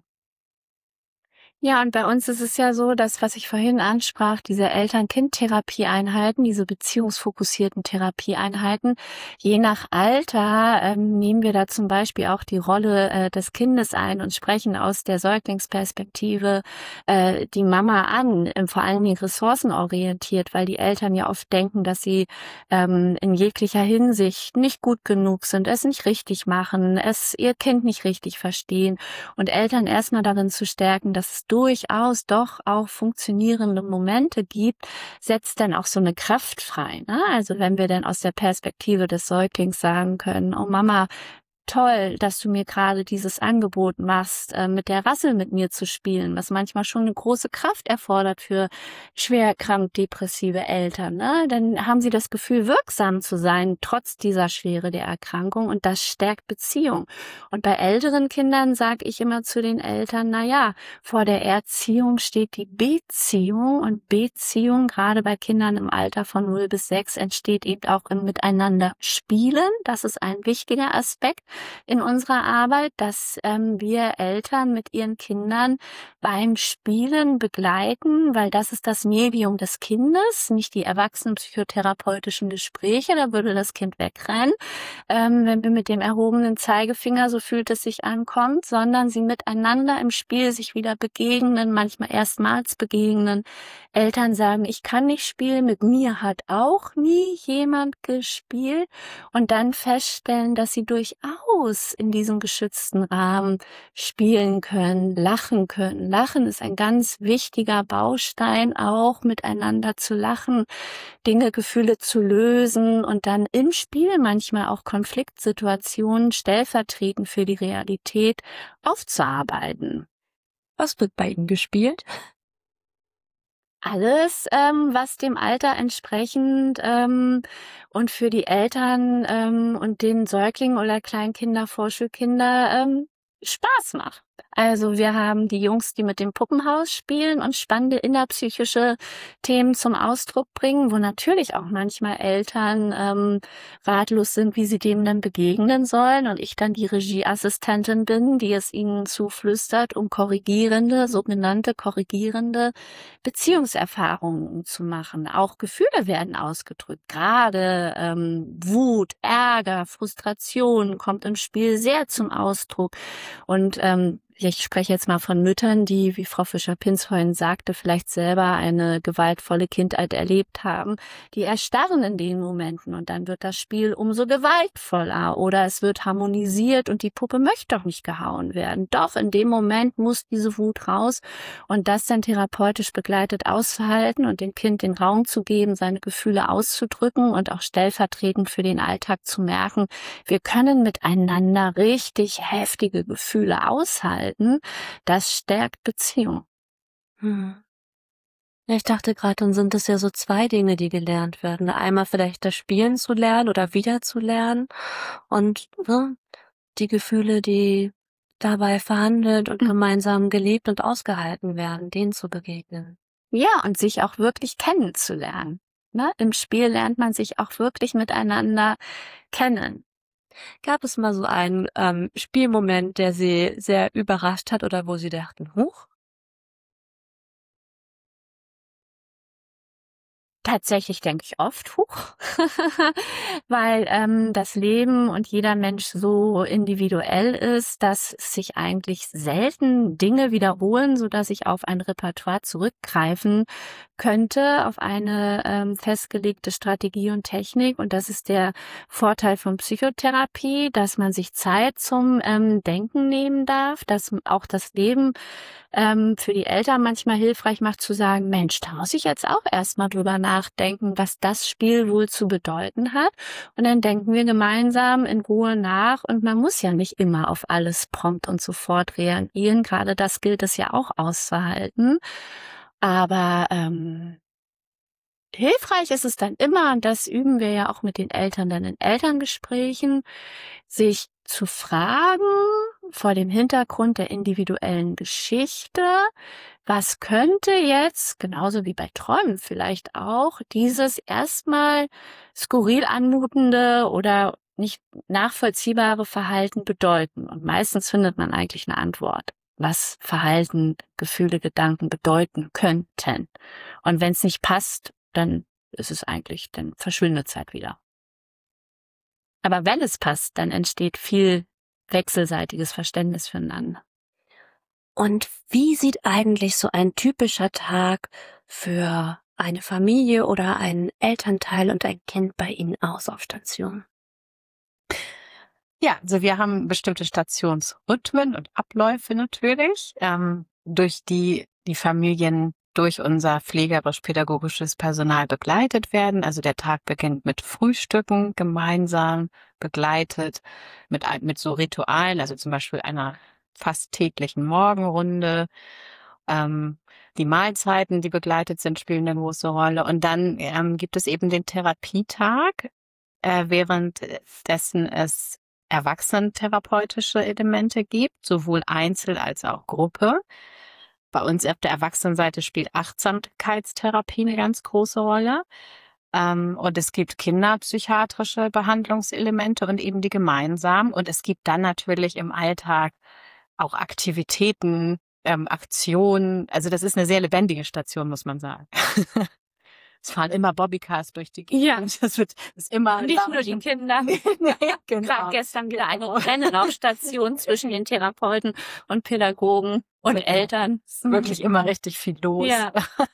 Ja, und bei uns ist es ja so, dass, was ich vorhin ansprach, diese Eltern-Kind-Therapieeinheiten, diese beziehungsfokussierten Therapieeinheiten, je nach Alter ähm, nehmen wir da zum Beispiel auch die Rolle äh, des Kindes ein und sprechen aus der Säuglingsperspektive äh, die Mama an, äh, vor allen Dingen ressourcenorientiert, weil die Eltern ja oft denken, dass sie ähm, in jeglicher Hinsicht nicht gut genug sind, es nicht richtig machen, es ihr Kind nicht richtig verstehen und Eltern erstmal darin zu stärken, dass es durchaus doch auch funktionierende Momente gibt, setzt dann auch so eine Kraft frei. Ne? Also wenn wir dann aus der Perspektive des Säuglings sagen können, oh Mama, toll, dass du mir gerade dieses Angebot machst, äh, mit der Rassel mit mir zu spielen, was manchmal schon eine große Kraft erfordert für schwer krank depressive Eltern. Ne? Dann haben sie das Gefühl, wirksam zu sein, trotz dieser Schwere der Erkrankung und das stärkt Beziehung. Und bei älteren Kindern sage ich immer zu den Eltern, na ja, vor der Erziehung steht die Beziehung und Beziehung, gerade bei Kindern im Alter von null bis sechs, entsteht eben auch im Miteinander spielen. Das ist ein wichtiger Aspekt in unserer Arbeit, dass ähm, wir Eltern mit ihren Kindern beim Spielen begleiten, weil das ist das Medium des Kindes, nicht die erwachsenenpsychotherapeutischen Gespräche, da würde das Kind wegrennen, ähm, wenn wir mit dem erhobenen Zeigefinger, so fühlt es sich an, kommt, sondern sie miteinander im Spiel sich wieder begegnen, manchmal erstmals begegnen. Eltern sagen, ich kann nicht spielen, mit mir hat auch nie jemand gespielt und dann feststellen, dass sie durchaus in diesem geschützten Rahmen spielen können, lachen können. Lachen ist ein ganz wichtiger Baustein, auch miteinander zu lachen, Dinge, Gefühle zu lösen und dann im Spiel manchmal auch Konfliktsituationen stellvertretend für die Realität aufzuarbeiten. Was wird bei Ihnen gespielt? Alles, ähm, was dem Alter entsprechend ähm, und für die Eltern ähm, und den Säuglingen oder Kleinkinder, Vorschulkinder ähm, Spaß macht. Also wir haben die Jungs, die mit dem Puppenhaus spielen und spannende innerpsychische Themen zum Ausdruck bringen, wo natürlich auch manchmal Eltern ähm, ratlos sind, wie sie dem dann begegnen sollen und ich dann die Regieassistentin bin, die es ihnen zuflüstert, um korrigierende, sogenannte korrigierende Beziehungserfahrungen zu machen. Auch Gefühle werden ausgedrückt. Gerade ähm, Wut, Ärger, Frustration kommt im Spiel sehr zum Ausdruck. Und ähm, ich spreche jetzt mal von Müttern, die, wie Frau Fischer-Pins vorhin sagte, vielleicht selber eine gewaltvolle Kindheit erlebt haben, die erstarren in den Momenten und dann wird das Spiel umso gewaltvoller oder es wird harmonisiert und die Puppe möchte doch nicht gehauen werden. Doch in dem Moment muss diese Wut raus und das dann therapeutisch begleitet auszuhalten und dem Kind den Raum zu geben, seine Gefühle auszudrücken und auch stellvertretend für den Alltag zu merken, wir können miteinander richtig heftige Gefühle aushalten. Das stärkt Beziehung. Hm. Ja, ich dachte gerade, dann sind es ja so zwei Dinge, die gelernt werden. Einmal vielleicht das Spielen zu lernen oder wieder zu lernen und ne, die Gefühle, die dabei verhandelt und gemeinsam gelebt und ausgehalten werden, denen zu begegnen. Ja, und sich auch wirklich kennenzulernen. Ne? Im Spiel lernt man sich auch wirklich miteinander kennen. Gab es mal so einen ähm, Spielmoment, der Sie sehr überrascht hat oder wo Sie dachten, huch? Tatsächlich denke ich oft, huch, weil ähm, das Leben und jeder Mensch so individuell ist, dass sich eigentlich selten Dinge wiederholen, so dass ich auf ein Repertoire zurückgreifen könnte, auf eine ähm, festgelegte Strategie und Technik. Und das ist der Vorteil von Psychotherapie, dass man sich Zeit zum ähm, Denken nehmen darf, dass auch das Leben ähm, für die Eltern manchmal hilfreich macht, zu sagen, Mensch, da muss ich jetzt auch erstmal drüber nachdenken, was das Spiel wohl zu bedeuten hat. Und dann denken wir gemeinsam in Ruhe nach und man muss ja nicht immer auf alles prompt und sofort reagieren. Gerade das gilt es ja auch auszuhalten. Aber ähm, hilfreich ist es dann immer, und das üben wir ja auch mit den Eltern dann in Elterngesprächen, sich zu fragen, vor dem Hintergrund der individuellen Geschichte, was könnte jetzt, genauso wie bei Träumen vielleicht auch, dieses erstmal skurril anmutende oder nicht nachvollziehbare Verhalten bedeuten? Und meistens findet man eigentlich eine Antwort, was Verhalten, Gefühle, Gedanken bedeuten könnten. Und wenn es nicht passt, dann ist es eigentlich, dann verschwindet es halt wieder. Aber wenn es passt, dann entsteht viel wechselseitiges Verständnis füreinander. Und wie sieht eigentlich so ein typischer Tag für eine Familie oder einen Elternteil und ein Kind bei Ihnen aus auf Station? Ja, also wir haben bestimmte Stationsrhythmen und Abläufe natürlich, ähm, durch die die Familien durch unser pflegerisch-pädagogisches Personal begleitet werden. Also der Tag beginnt mit Frühstücken, gemeinsam begleitet, mit, mit so Ritualen, also zum Beispiel einer fast täglichen Morgenrunde. Ähm, die Mahlzeiten, die begleitet sind, spielen eine große Rolle. Und dann ähm, gibt es eben den Therapietag, äh, währenddessen es erwachsenentherapeutische Elemente gibt, sowohl Einzel- als auch Gruppe. Bei uns auf der Erwachsenenseite spielt Achtsamkeitstherapie eine ganz große Rolle. Ähm, und es gibt kinderpsychiatrische Behandlungselemente und eben die gemeinsamen. Und es gibt dann natürlich im Alltag auch Aktivitäten, ähm, Aktionen. Also das ist eine sehr lebendige Station, muss man sagen. Es fahren immer Bobbycars durch die Gegend. Ja. Das wird das ist immer Nicht nur die Kinder. ja, genau. Gerade gestern wieder eine Rennlaufstation zwischen den Therapeuten und Pädagogen und Ja. Eltern. Es ist wirklich immer richtig viel los. Ja.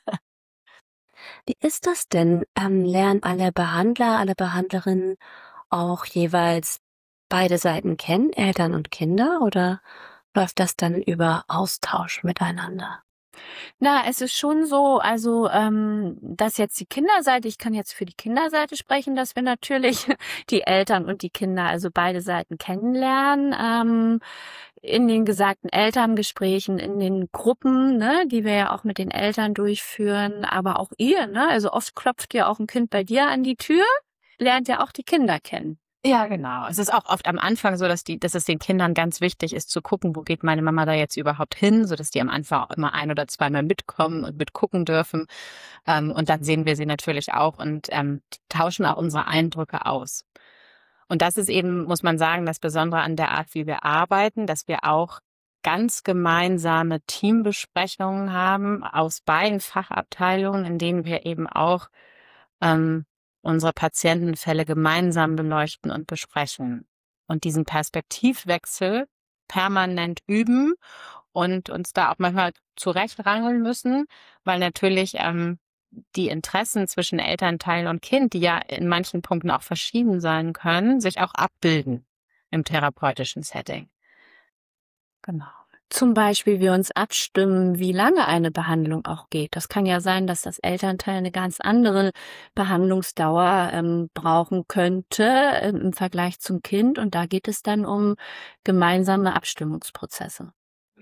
Wie ist das denn? Ähm, lernen alle Behandler, alle Behandlerinnen auch jeweils beide Seiten kennen, Eltern und Kinder, oder läuft das dann über Austausch miteinander? Na, es ist schon so, also ähm, dass jetzt die Kinderseite, ich kann jetzt für die Kinderseite sprechen, dass wir natürlich die Eltern und die Kinder, also beide Seiten kennenlernen, ähm, in den gesagten Elterngesprächen, in den Gruppen, ne, die wir ja auch mit den Eltern durchführen, aber auch ihr, ne, also oft klopft ja auch ein Kind bei dir an die Tür, lernt ja auch die Kinder kennen. Ja, genau. Es ist auch oft am Anfang so, dass die, dass es den Kindern ganz wichtig ist zu gucken, wo geht meine Mama da jetzt überhaupt hin, so dass die am Anfang auch immer ein oder zweimal mitkommen und mitgucken dürfen. Ähm, und dann sehen wir sie natürlich auch und ähm, tauschen auch unsere Eindrücke aus. Und das ist eben, muss man sagen, das Besondere an der Art, wie wir arbeiten, dass wir auch ganz gemeinsame Teambesprechungen haben aus beiden Fachabteilungen, in denen wir eben auch ähm, unsere Patientenfälle gemeinsam beleuchten und besprechen und diesen Perspektivwechsel permanent üben und uns da auch manchmal zurechtrangeln müssen, weil natürlich ähm, die Interessen zwischen Elternteil und Kind, die ja in manchen Punkten auch verschieden sein können, sich auch abbilden im therapeutischen Setting. Genau. Zum Beispiel wir uns abstimmen, wie lange eine Behandlung auch geht. Das kann ja sein, dass das Elternteil eine ganz andere Behandlungsdauer ähm, brauchen könnte ähm, im Vergleich zum Kind. Und da geht es dann um gemeinsame Abstimmungsprozesse.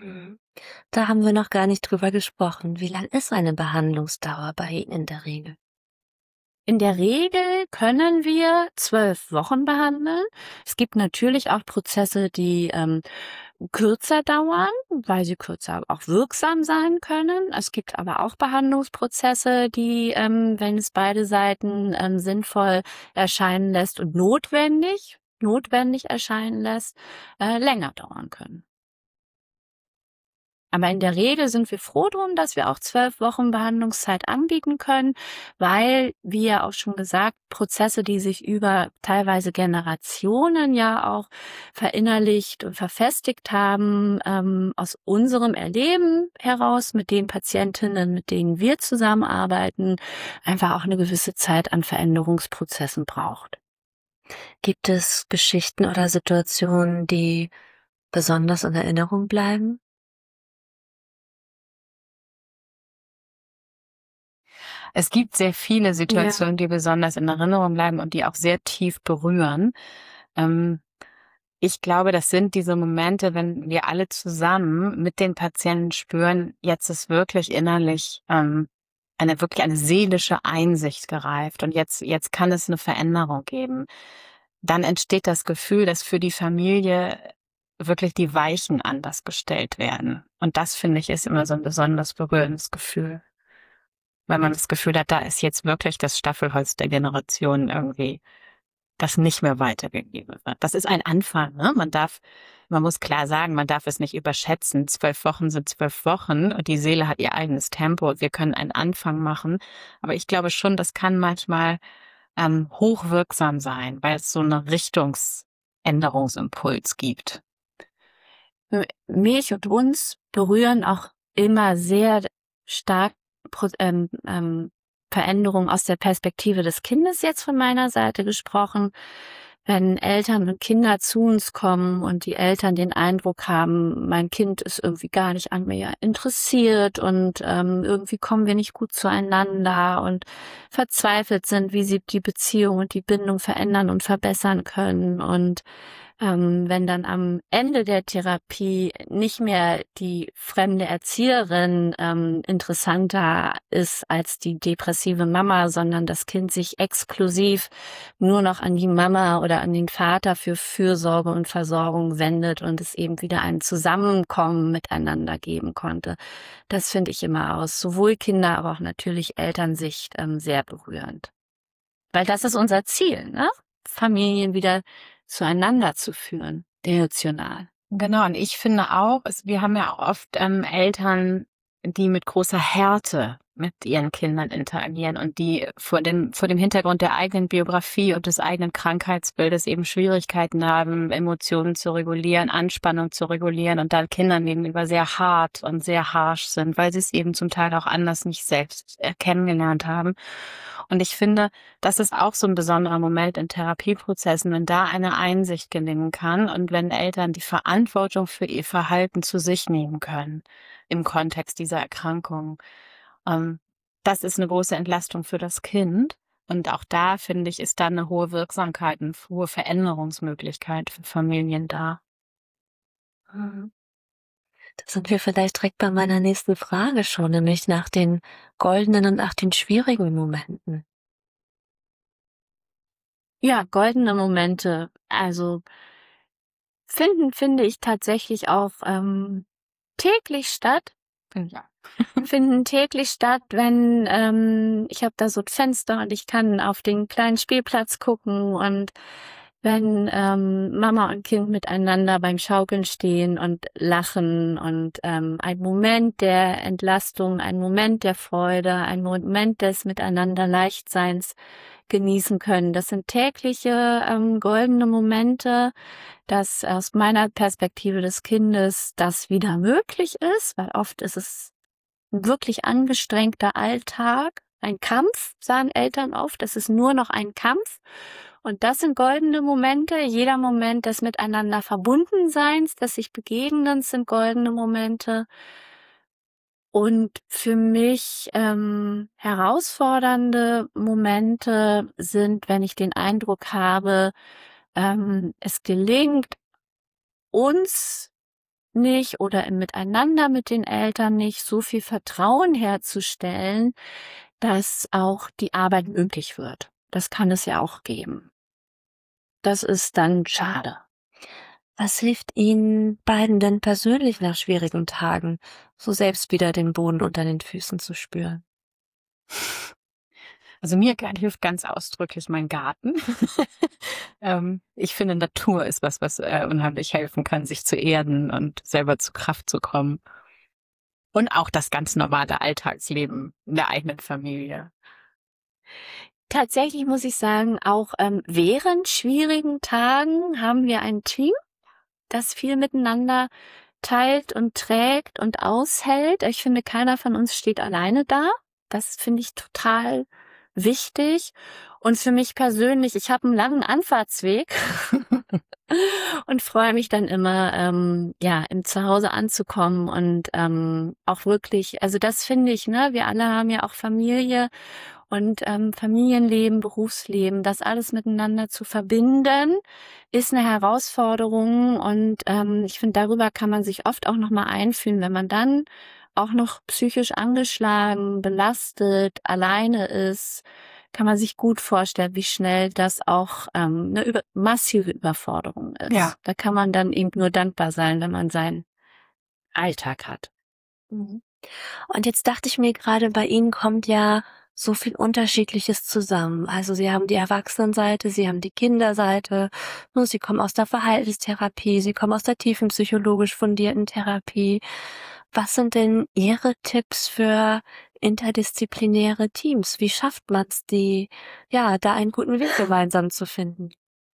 Da haben wir noch gar nicht drüber gesprochen. Wie lang ist eine Behandlungsdauer bei Ihnen in der Regel? In der Regel können wir zwölf Wochen behandeln. Es gibt natürlich auch Prozesse, die ähm, kürzer dauern, weil sie kürzer auch wirksam sein können. Es gibt aber auch Behandlungsprozesse, die, ähm, wenn es beide Seiten ähm, sinnvoll erscheinen lässt und notwendig, notwendig erscheinen lässt, äh, länger dauern können. Aber in der Regel sind wir froh drum, dass wir auch zwölf Wochen Behandlungszeit anbieten können, weil, wie ja auch schon gesagt, Prozesse, die sich über teilweise Generationen ja auch verinnerlicht und verfestigt haben, ähm, aus unserem Erleben heraus mit den Patientinnen, mit denen wir zusammenarbeiten, einfach auch eine gewisse Zeit an Veränderungsprozessen braucht. Gibt es Geschichten oder Situationen, die besonders in Erinnerung bleiben? Es gibt sehr viele Situationen, die besonders in Erinnerung bleiben und die auch sehr tief berühren. Ähm, ich glaube, das sind diese Momente, wenn wir alle zusammen mit den Patienten spüren, jetzt ist wirklich innerlich ähm, eine wirklich eine seelische Einsicht gereift und jetzt jetzt kann es eine Veränderung geben. Dann entsteht das Gefühl, dass für die Familie wirklich die Weichen anders gestellt werden. Und das, finde ich, ist immer so ein besonders berührendes Gefühl, weil man das Gefühl hat, da ist jetzt wirklich das Staffelholz der Generation irgendwie, das nicht mehr weitergegeben wird. Das ist ein Anfang, ne? Man darf, man muss klar sagen, man darf es nicht überschätzen. Zwölf Wochen sind zwölf Wochen und die Seele hat ihr eigenes Tempo. Wir können einen Anfang machen. Aber ich glaube schon, das kann manchmal ähm, hochwirksam sein, weil es so einen Richtungsänderungsimpuls gibt. Mich und uns berühren auch immer sehr stark ähm, ähm, Veränderungen aus der Perspektive des Kindes, jetzt von meiner Seite gesprochen. Wenn Eltern und Kinder zu uns kommen und die Eltern den Eindruck haben, mein Kind ist irgendwie gar nicht an mir interessiert und ähm, irgendwie kommen wir nicht gut zueinander und verzweifelt sind, wie sie die Beziehung und die Bindung verändern und verbessern können. Und ähm, wenn dann am Ende der Therapie nicht mehr die fremde Erzieherin ähm, interessanter ist als die depressive Mama, sondern das Kind sich exklusiv nur noch an die Mama oder an den Vater für Fürsorge und Versorgung wendet und es eben wieder ein Zusammenkommen miteinander geben konnte. Das finde ich immer aus sowohl Kinder, aber auch natürlich Elternsicht ähm, sehr berührend. Weil das ist unser Ziel, ne? Familien wieder zueinander zu führen, emotional. Genau, und ich finde auch, es, wir haben ja auch oft ähm, Eltern, die mit großer Härte mit ihren Kindern interagieren und die vor dem, vor dem Hintergrund der eigenen Biografie und des eigenen Krankheitsbildes eben Schwierigkeiten haben, Emotionen zu regulieren, Anspannung zu regulieren und dann Kindern gegenüber sehr hart und sehr harsh sind, weil sie es eben zum Teil auch anders nicht selbst äh, kennengelernt haben. Und ich finde, das ist auch so ein besonderer Moment in Therapieprozessen, wenn da eine Einsicht gelingen kann und wenn Eltern die Verantwortung für ihr Verhalten zu sich nehmen können im Kontext dieser Erkrankung. Ähm, das ist eine große Entlastung für das Kind. Und auch da, finde ich, ist dann eine hohe Wirksamkeit, eine hohe Veränderungsmöglichkeit für Familien da. Mhm. Da sind wir vielleicht direkt bei meiner nächsten Frage schon, nämlich nach den goldenen und nach den schwierigen Momenten. Ja, goldene Momente. Also finden, finde ich tatsächlich auch ähm, täglich statt. Ja. Finden täglich statt, wenn ähm, ich habe da so ein Fenster und ich kann auf den kleinen Spielplatz gucken und wenn ähm, Mama und Kind miteinander beim Schaukeln stehen und lachen und ähm, ein Moment der Entlastung, ein Moment der Freude, ein Moment des Miteinander Leichtseins genießen können. Das sind tägliche ähm, goldene Momente, dass aus meiner Perspektive des Kindes das wieder möglich ist, weil oft ist es ein wirklich angestrengter Alltag, ein Kampf, sagen Eltern oft, das ist nur noch ein Kampf. Und das sind goldene Momente. Jeder Moment des Miteinander Verbundenseins, des sich Begegnens sind goldene Momente. Und für mich ähm, herausfordernde Momente sind, wenn ich den Eindruck habe, ähm, es gelingt uns nicht oder im Miteinander mit den Eltern nicht so viel Vertrauen herzustellen, dass auch die Arbeit möglich wird. Das kann es ja auch geben. Das ist dann schade. Was hilft Ihnen beiden denn persönlich nach schwierigen Tagen, so selbst wieder den Boden unter den Füßen zu spüren? Also mir hilft ganz ausdrücklich mein Garten. ähm, ich finde, Natur ist was, was äh, unheimlich helfen kann, sich zu erden und selber zu Kraft zu kommen. Und auch das ganz normale Alltagsleben in der eigenen Familie. Tatsächlich muss ich sagen, auch ähm, während schwierigen Tagen haben wir ein Team, das viel miteinander teilt und trägt und aushält. Ich finde, keiner von uns steht alleine da. Das finde ich total wichtig. Und für mich persönlich, ich habe einen langen Anfahrtsweg und freue mich dann immer, ähm, ja, im Zuhause anzukommen und ähm, auch wirklich, also das finde ich, ne, wir alle haben ja auch Familie und ähm, Familienleben, Berufsleben, das alles miteinander zu verbinden, ist eine Herausforderung und ähm, ich finde, darüber kann man sich oft auch nochmal einfühlen, wenn man dann auch noch psychisch angeschlagen, belastet, alleine ist, kann man sich gut vorstellen, wie schnell das auch ähm, eine über massive Überforderung ist. Ja. Da kann man dann eben nur dankbar sein, wenn man seinen Alltag hat. Mhm. Und jetzt dachte ich mir gerade, bei Ihnen kommt ja so viel Unterschiedliches zusammen. Also Sie haben die Erwachsenenseite, Sie haben die Kinderseite, nur Sie kommen aus der Verhaltenstherapie, Sie kommen aus der tiefen psychologisch fundierten Therapie. Was sind denn Ihre Tipps für interdisziplinäre Teams? Wie schafft man es, die, ja, da einen guten Weg gemeinsam zu finden?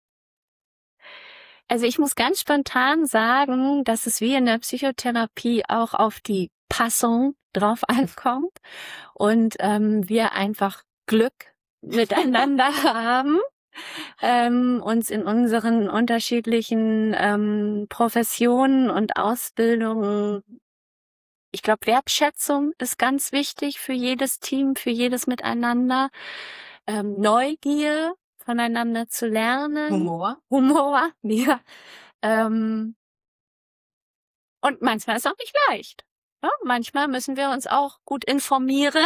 Also ich muss ganz spontan sagen, dass es wie in der Psychotherapie auch auf die Passung drauf ankommt und ähm, wir einfach Glück miteinander haben, ähm, uns in unseren unterschiedlichen ähm, Professionen und Ausbildungen. Ich glaube, Wertschätzung ist ganz wichtig für jedes Team, für jedes Miteinander. Ähm, Neugier, voneinander zu lernen. Humor. Humor, ja. Ähm, und manchmal ist es auch nicht leicht. Ja, manchmal müssen wir uns auch gut informieren.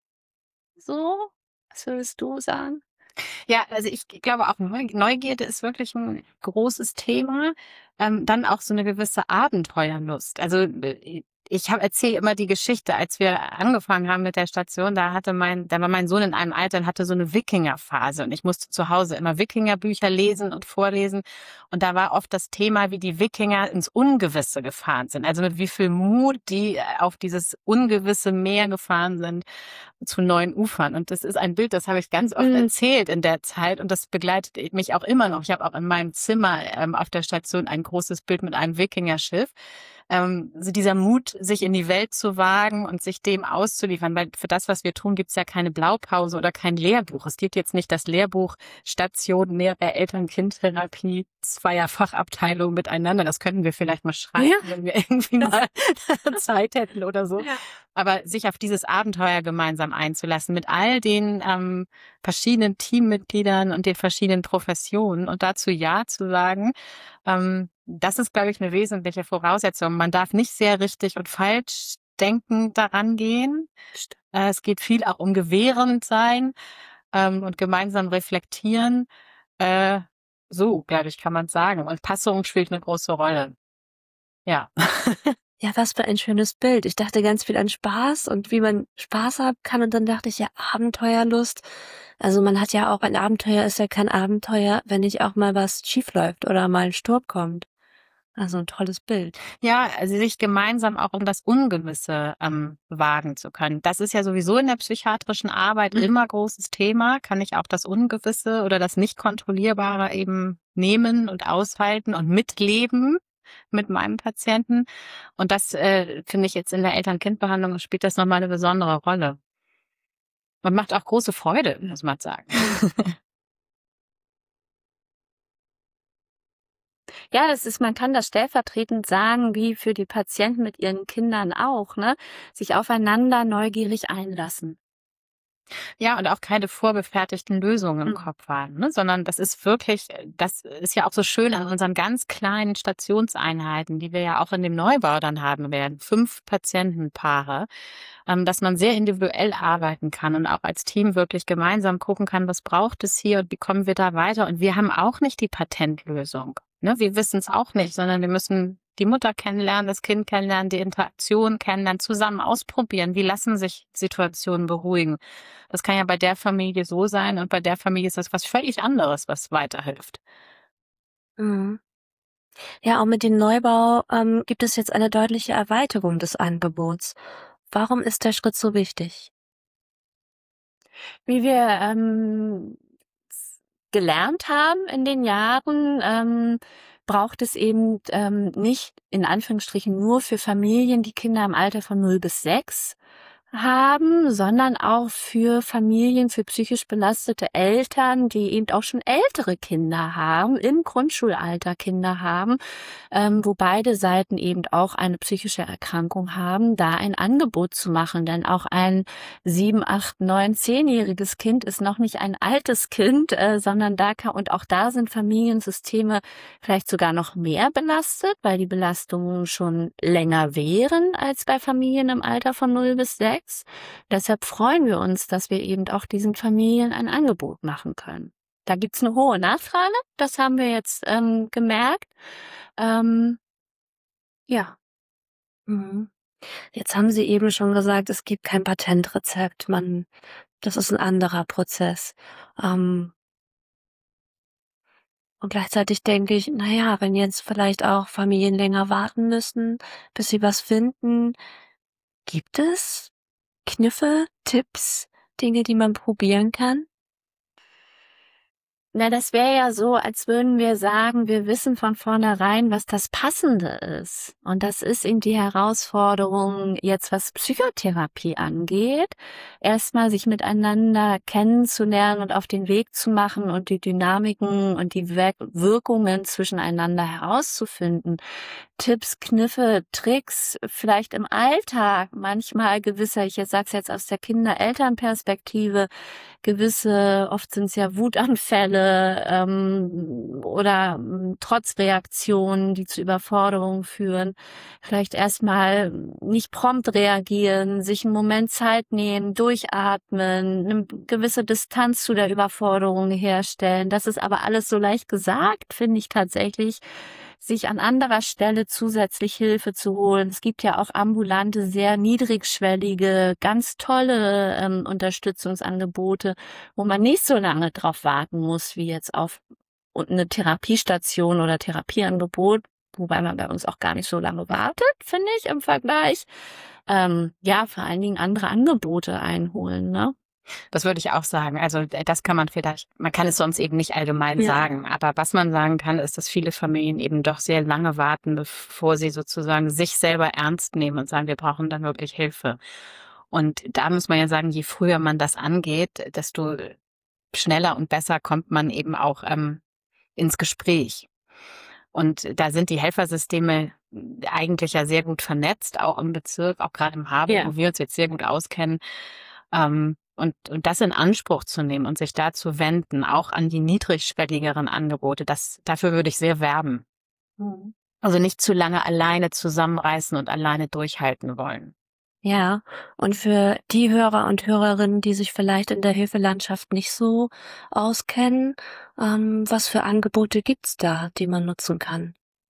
So, was würdest du sagen? Ja, also ich glaube auch Neu- Neugierde ist wirklich ein großes Thema. Ähm, dann auch so eine gewisse Abenteuerlust. Also äh, ich habe erzähle immer die Geschichte, als wir angefangen haben mit der Station, da hatte mein, da war mein Sohn in einem Alter und hatte so eine Wikingerphase und ich musste zu Hause immer Wikingerbücher lesen und vorlesen und da war oft das Thema, wie die Wikinger ins Ungewisse gefahren sind. Also mit wie viel Mut die auf dieses ungewisse Meer gefahren sind zu neuen Ufern. Und das ist ein Bild, das habe ich ganz oft Mhm. erzählt in der Zeit und das begleitet mich auch immer noch. Ich habe auch in meinem Zimmer ähm, auf der Station ein großes Bild mit einem Wikingerschiff. Ähm, so dieser Mut, sich in die Welt zu wagen und sich dem auszuliefern, weil für das, was wir tun, gibt es ja keine Blaupause oder kein Lehrbuch. Es gibt jetzt nicht das Lehrbuch stationäre Eltern-Kind-Therapie zweier Fachabteilungen miteinander. Das könnten wir vielleicht mal schreiben, Ja. wenn wir irgendwie mal Zeit hätten oder so. Ja. Aber sich auf dieses Abenteuer gemeinsam einzulassen mit all den ähm, verschiedenen Teammitgliedern und den verschiedenen Professionen und dazu Ja zu sagen, ähm, das ist, glaube ich, eine wesentliche Voraussetzung. Man darf nicht sehr richtig und falsch denken daran gehen. Äh, es geht viel auch um gewährend sein ähm, und gemeinsam reflektieren. Äh, so, glaube ich, kann man sagen. Und Passung spielt eine große Rolle. Ja. Ja, was für ein schönes Bild. Ich dachte ganz viel an Spaß und wie man Spaß haben kann und dann dachte ich ja Abenteuerlust. Also man hat ja auch, ein Abenteuer ist ja kein Abenteuer, wenn nicht auch mal was schief läuft oder mal ein Sturm kommt. Also ein tolles Bild. Ja, also sich gemeinsam auch um das Ungewisse ähm, wagen zu können. Das ist ja sowieso in der psychiatrischen Arbeit Mhm. immer großes Thema. Kann ich auch das Ungewisse oder das Nicht-Kontrollierbare eben nehmen und aushalten und mitleben mit meinem Patienten. Und das äh, finde ich jetzt in der Eltern-Kind-Behandlung spielt das nochmal eine besondere Rolle. Und macht auch große Freude, muss man sagen. Ja, das ist, man kann das stellvertretend sagen, wie für die Patienten mit ihren Kindern auch, ne? Sich aufeinander neugierig einlassen. Ja, und auch keine vorgefertigten Lösungen im Mhm. Kopf haben, ne? Sondern das ist wirklich, das ist ja auch so schön an unseren ganz kleinen Stationseinheiten, die wir ja auch in dem Neubau dann haben werden, fünf Patientenpaare, ähm, dass man sehr individuell arbeiten kann und auch als Team wirklich gemeinsam gucken kann, was braucht es hier und wie kommen wir da weiter. Und wir haben auch nicht die Patentlösung. Ne? Wir wissen es auch nicht, sondern wir müssen die Mutter kennenlernen, das Kind kennenlernen, die Interaktion kennenlernen, zusammen ausprobieren. Wie lassen sich Situationen beruhigen? Das kann ja bei der Familie so sein und bei der Familie ist das was völlig anderes, was weiterhilft. Mhm. Ja, auch mit dem Neubau ähm, gibt es jetzt eine deutliche Erweiterung des Angebots. Warum ist der Schritt so wichtig? Wie wir ähm, gelernt haben in den Jahren, ähm, braucht es eben ähm, nicht in Anführungsstrichen nur für Familien, die Kinder im Alter von null bis sechs haben, sondern auch für Familien, für psychisch belastete Eltern, die eben auch schon ältere Kinder haben, im Grundschulalter Kinder haben, ähm, wo beide Seiten eben auch eine psychische Erkrankung haben, da ein Angebot zu machen. Denn auch ein sieben, acht, neun, zehnjähriges Kind ist noch nicht ein altes Kind, äh, sondern da kann, und auch da sind Familiensysteme vielleicht sogar noch mehr belastet, weil die Belastungen schon länger wären als bei Familien im Alter von null bis sechs. Deshalb freuen wir uns, dass wir eben auch diesen Familien ein Angebot machen können. Da gibt's eine hohe Nachfrage, das haben wir jetzt ähm, gemerkt. Ähm, ja. Mhm. Jetzt haben Sie eben schon gesagt, es gibt kein Patentrezept. Man, das ist ein anderer Prozess. Ähm, und gleichzeitig denke ich, na ja, wenn jetzt vielleicht auch Familien länger warten müssen, bis sie was finden, gibt es Kniffe, Tipps, Dinge, die man probieren kann? Na, das wäre ja so, als würden wir sagen, wir wissen von vornherein, was das Passende ist. Und das ist eben die Herausforderung jetzt, was Psychotherapie angeht, erstmal sich miteinander kennenzulernen und auf den Weg zu machen und die Dynamiken und die Wirk- Wirkungen zwischeneinander herauszufinden. Tipps, Kniffe, Tricks, vielleicht im Alltag, manchmal gewisser, ich jetzt sag's jetzt aus der Kinder-Eltern-Perspektive, gewisse, oft sind es ja Wutanfälle ähm, oder ähm, Trotzreaktionen, die zu Überforderungen führen. Vielleicht erstmal nicht prompt reagieren, sich einen Moment Zeit nehmen, durchatmen, eine gewisse Distanz zu der Überforderung herstellen. Das ist aber alles so leicht gesagt, finde ich tatsächlich, sich an anderer Stelle zusätzlich Hilfe zu holen. Es gibt ja auch ambulante, sehr niedrigschwellige, ganz tolle ähm, Unterstützungsangebote, wo man nicht so lange drauf warten muss, wie jetzt auf eine Therapiestation oder Therapieangebot, wobei man bei uns auch gar nicht so lange wartet, finde ich, im Vergleich. Ähm, ja, vor allen Dingen andere Angebote einholen, ne? Das würde ich auch sagen. Also äh, das kann man vielleicht, man kann es sonst eben nicht allgemein Ja. sagen. Aber was man sagen kann, ist, dass viele Familien eben doch sehr lange warten, bevor sie sozusagen sich selber ernst nehmen und sagen, wir brauchen dann wirklich Hilfe. Und da muss man ja sagen, je früher man das angeht, desto schneller und besser kommt man eben auch ähm, ins Gespräch. Und da sind die Helfersysteme eigentlich ja sehr gut vernetzt, auch im Bezirk, auch gerade im Harburg, Ja. wo wir uns jetzt sehr gut auskennen. Ähm, und, und das in Anspruch zu nehmen und sich da zu wenden, auch an die niedrigschwelligeren Angebote, das, dafür würde ich sehr werben. Mhm. Also nicht zu lange alleine zusammenreißen und alleine durchhalten wollen. Ja, und für die Hörer und Hörerinnen, die sich vielleicht in der Hilfelandschaft nicht so auskennen, ähm, was für Angebote gibt's da, die man nutzen kann?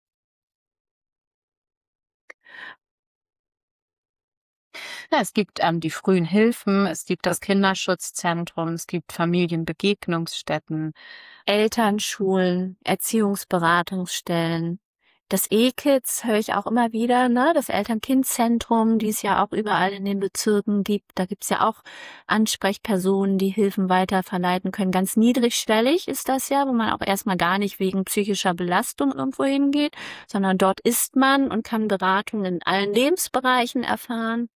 Ja, es gibt ähm, die frühen Hilfen, es gibt das Kinderschutzzentrum, es gibt Familienbegegnungsstätten. Elternschulen, Erziehungsberatungsstellen. Das E-Kids höre ich auch immer wieder, ne? Das Eltern-Kind-Zentrum, die es ja auch überall in den Bezirken gibt. Da gibt's ja auch Ansprechpersonen, die Hilfen weiterverleiten können. Ganz niedrigschwellig ist das ja, wo man auch erstmal gar nicht wegen psychischer Belastung irgendwo hingeht, sondern dort ist man und kann Beratung in allen Lebensbereichen erfahren.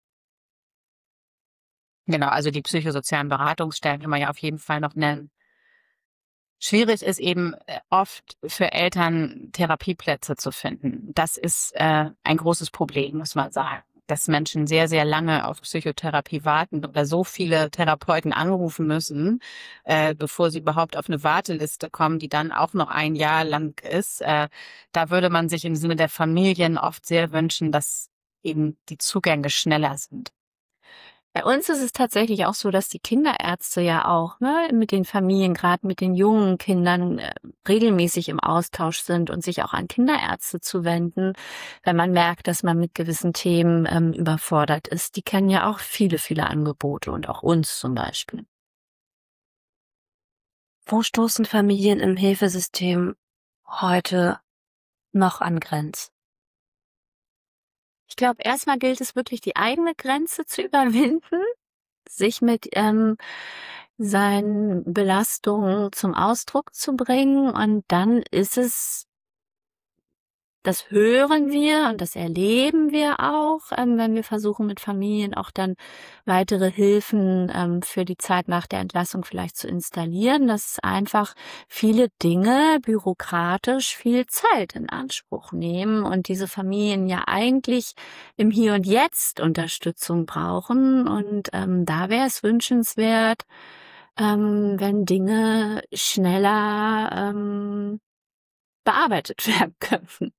Genau, also die psychosozialen Beratungsstellen kann man ja auf jeden Fall noch nennen. Schwierig ist eben äh, oft für Eltern Therapieplätze zu finden. Das ist äh, ein großes Problem, muss man sagen, dass Menschen sehr, sehr lange auf Psychotherapie warten oder so viele Therapeuten anrufen müssen, äh, bevor sie überhaupt auf eine Warteliste kommen, die dann auch noch ein Jahr lang ist. Äh, da würde man sich im Sinne der Familien oft sehr wünschen, dass eben die Zugänge schneller sind. Bei uns ist es tatsächlich auch so, dass die Kinderärzte ja auch ne, mit den Familien, gerade mit den jungen Kindern, äh, regelmäßig im Austausch sind und sich auch an Kinderärzte zu wenden, wenn man merkt, dass man mit gewissen Themen ähm, überfordert ist. Die kennen ja auch viele, viele Angebote und auch uns zum Beispiel. Wo stoßen Familien im Hilfesystem heute noch angrenzt? Ich glaube, erstmal gilt es wirklich, die eigene Grenze zu überwinden, sich mit ähm, seinen Belastungen zum Ausdruck zu bringen. Und dann ist es, das hören wir und das erleben wir auch, ähm, wenn wir versuchen, mit Familien auch dann weitere Hilfen ähm, für die Zeit nach der Entlassung vielleicht zu installieren, dass einfach viele Dinge bürokratisch viel Zeit in Anspruch nehmen und diese Familien ja eigentlich im Hier und Jetzt Unterstützung brauchen. Und ähm, da wäre es wünschenswert, ähm, wenn Dinge schneller ähm, bearbeitet werden könnten.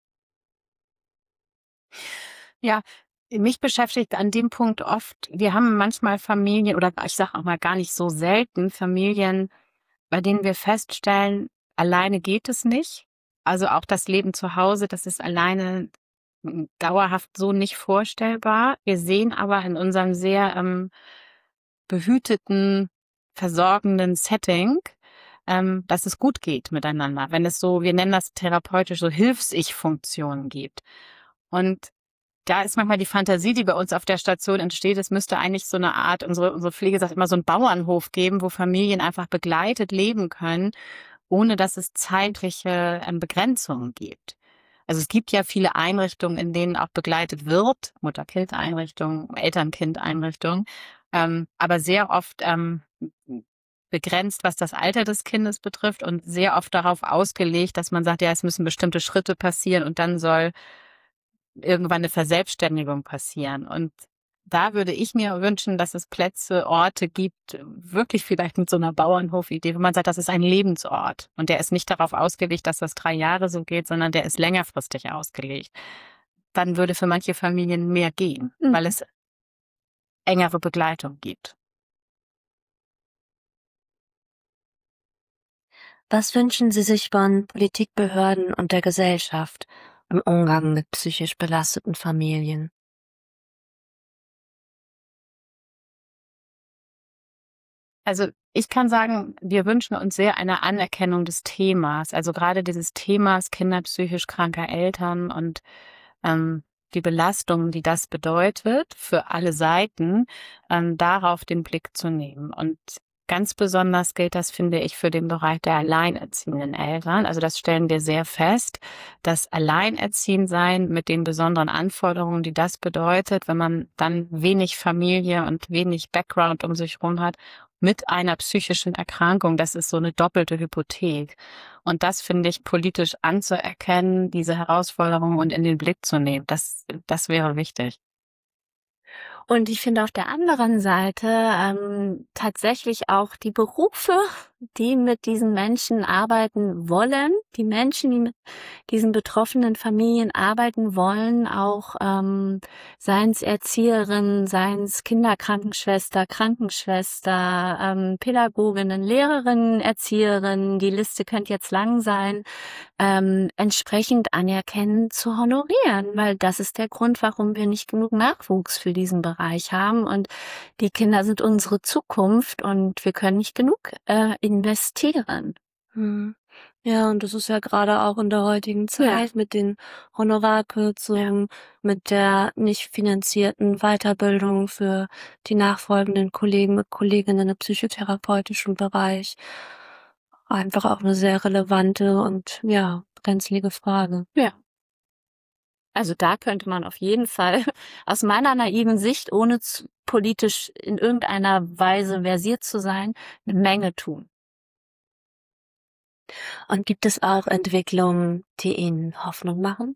Ja, mich beschäftigt an dem Punkt oft, wir haben manchmal Familien oder ich sage auch mal gar nicht so selten Familien, bei denen wir feststellen, alleine geht es nicht. Also auch das Leben zu Hause, das ist alleine mm, dauerhaft so nicht vorstellbar. Wir sehen aber in unserem sehr ähm, behüteten, versorgenden Setting, ähm, dass es gut geht miteinander. Wenn es so, wir nennen das therapeutisch so Hilfs-Ich-Funktionen gibt. Und da ist manchmal die Fantasie, die bei uns auf der Station entsteht, es müsste eigentlich so eine Art, unsere, unsere Pflege sagt immer, so einen Bauernhof geben, wo Familien einfach begleitet leben können, ohne dass es zeitliche ähm, Begrenzungen gibt. Also es gibt ja viele Einrichtungen, in denen auch begleitet wird, Mutter-Kind-Einrichtungen, Eltern-Kind-Einrichtungen, ähm, aber sehr oft ähm, begrenzt, was das Alter des Kindes betrifft und sehr oft darauf ausgelegt, dass man sagt, ja, es müssen bestimmte Schritte passieren und dann soll irgendwann eine Verselbstständigung passieren. Und da würde ich mir wünschen, dass es Plätze, Orte gibt, wirklich vielleicht mit so einer Bauernhof-Idee, wo man sagt, das ist ein Lebensort. Und der ist nicht darauf ausgelegt, dass das drei Jahre so geht, sondern der ist längerfristig ausgelegt. Dann würde für manche Familien mehr gehen, Mhm. weil es engere Begleitung gibt. Was wünschen Sie sich von Politik, Behörden und der Gesellschaft im Umgang mit psychisch belasteten Familien? Also ich kann sagen, wir wünschen uns sehr eine Anerkennung des Themas. Also gerade dieses Themas Kinder psychisch kranker Eltern und ähm, die Belastung, die das bedeutet für alle Seiten, ähm, darauf den Blick zu nehmen. Und ganz besonders gilt das, finde ich, für den Bereich der alleinerziehenden Eltern. Also das stellen wir sehr fest, dass Alleinerziehendsein mit den besonderen Anforderungen, die das bedeutet, wenn man dann wenig Familie und wenig Background um sich herum hat, mit einer psychischen Erkrankung, das ist so eine doppelte Hypothek. Und das finde ich politisch anzuerkennen, diese Herausforderung und in den Blick zu nehmen. Das, das wäre wichtig. Und ich finde auf der anderen Seite ähm, tatsächlich auch die Berufe, die mit diesen Menschen arbeiten wollen, die Menschen, die mit diesen betroffenen Familien arbeiten wollen, auch ähm, seien es Erzieherinnen, seien es Kinderkrankenschwester, Krankenschwester, ähm, Pädagoginnen, Lehrerinnen, Erzieherinnen, die Liste könnte jetzt lang sein, ähm, entsprechend anerkennend zu honorieren, weil das ist der Grund, warum wir nicht genug Nachwuchs für diesen Bereich haben und die Kinder sind unsere Zukunft und wir können nicht genug äh, investieren. Hm. Ja, und das ist ja gerade auch in der heutigen Zeit Ja. mit den Honorarkürzungen, mit der nicht finanzierten Weiterbildung für die nachfolgenden Kollegen und Kolleginnen im psychotherapeutischen Bereich einfach auch eine sehr relevante und ja, brenzlige Frage. Ja. Also da könnte man auf jeden Fall aus meiner naiven Sicht, ohne zu, politisch in irgendeiner Weise versiert zu sein, eine Menge tun. Und gibt es auch Entwicklungen, die Ihnen Hoffnung machen?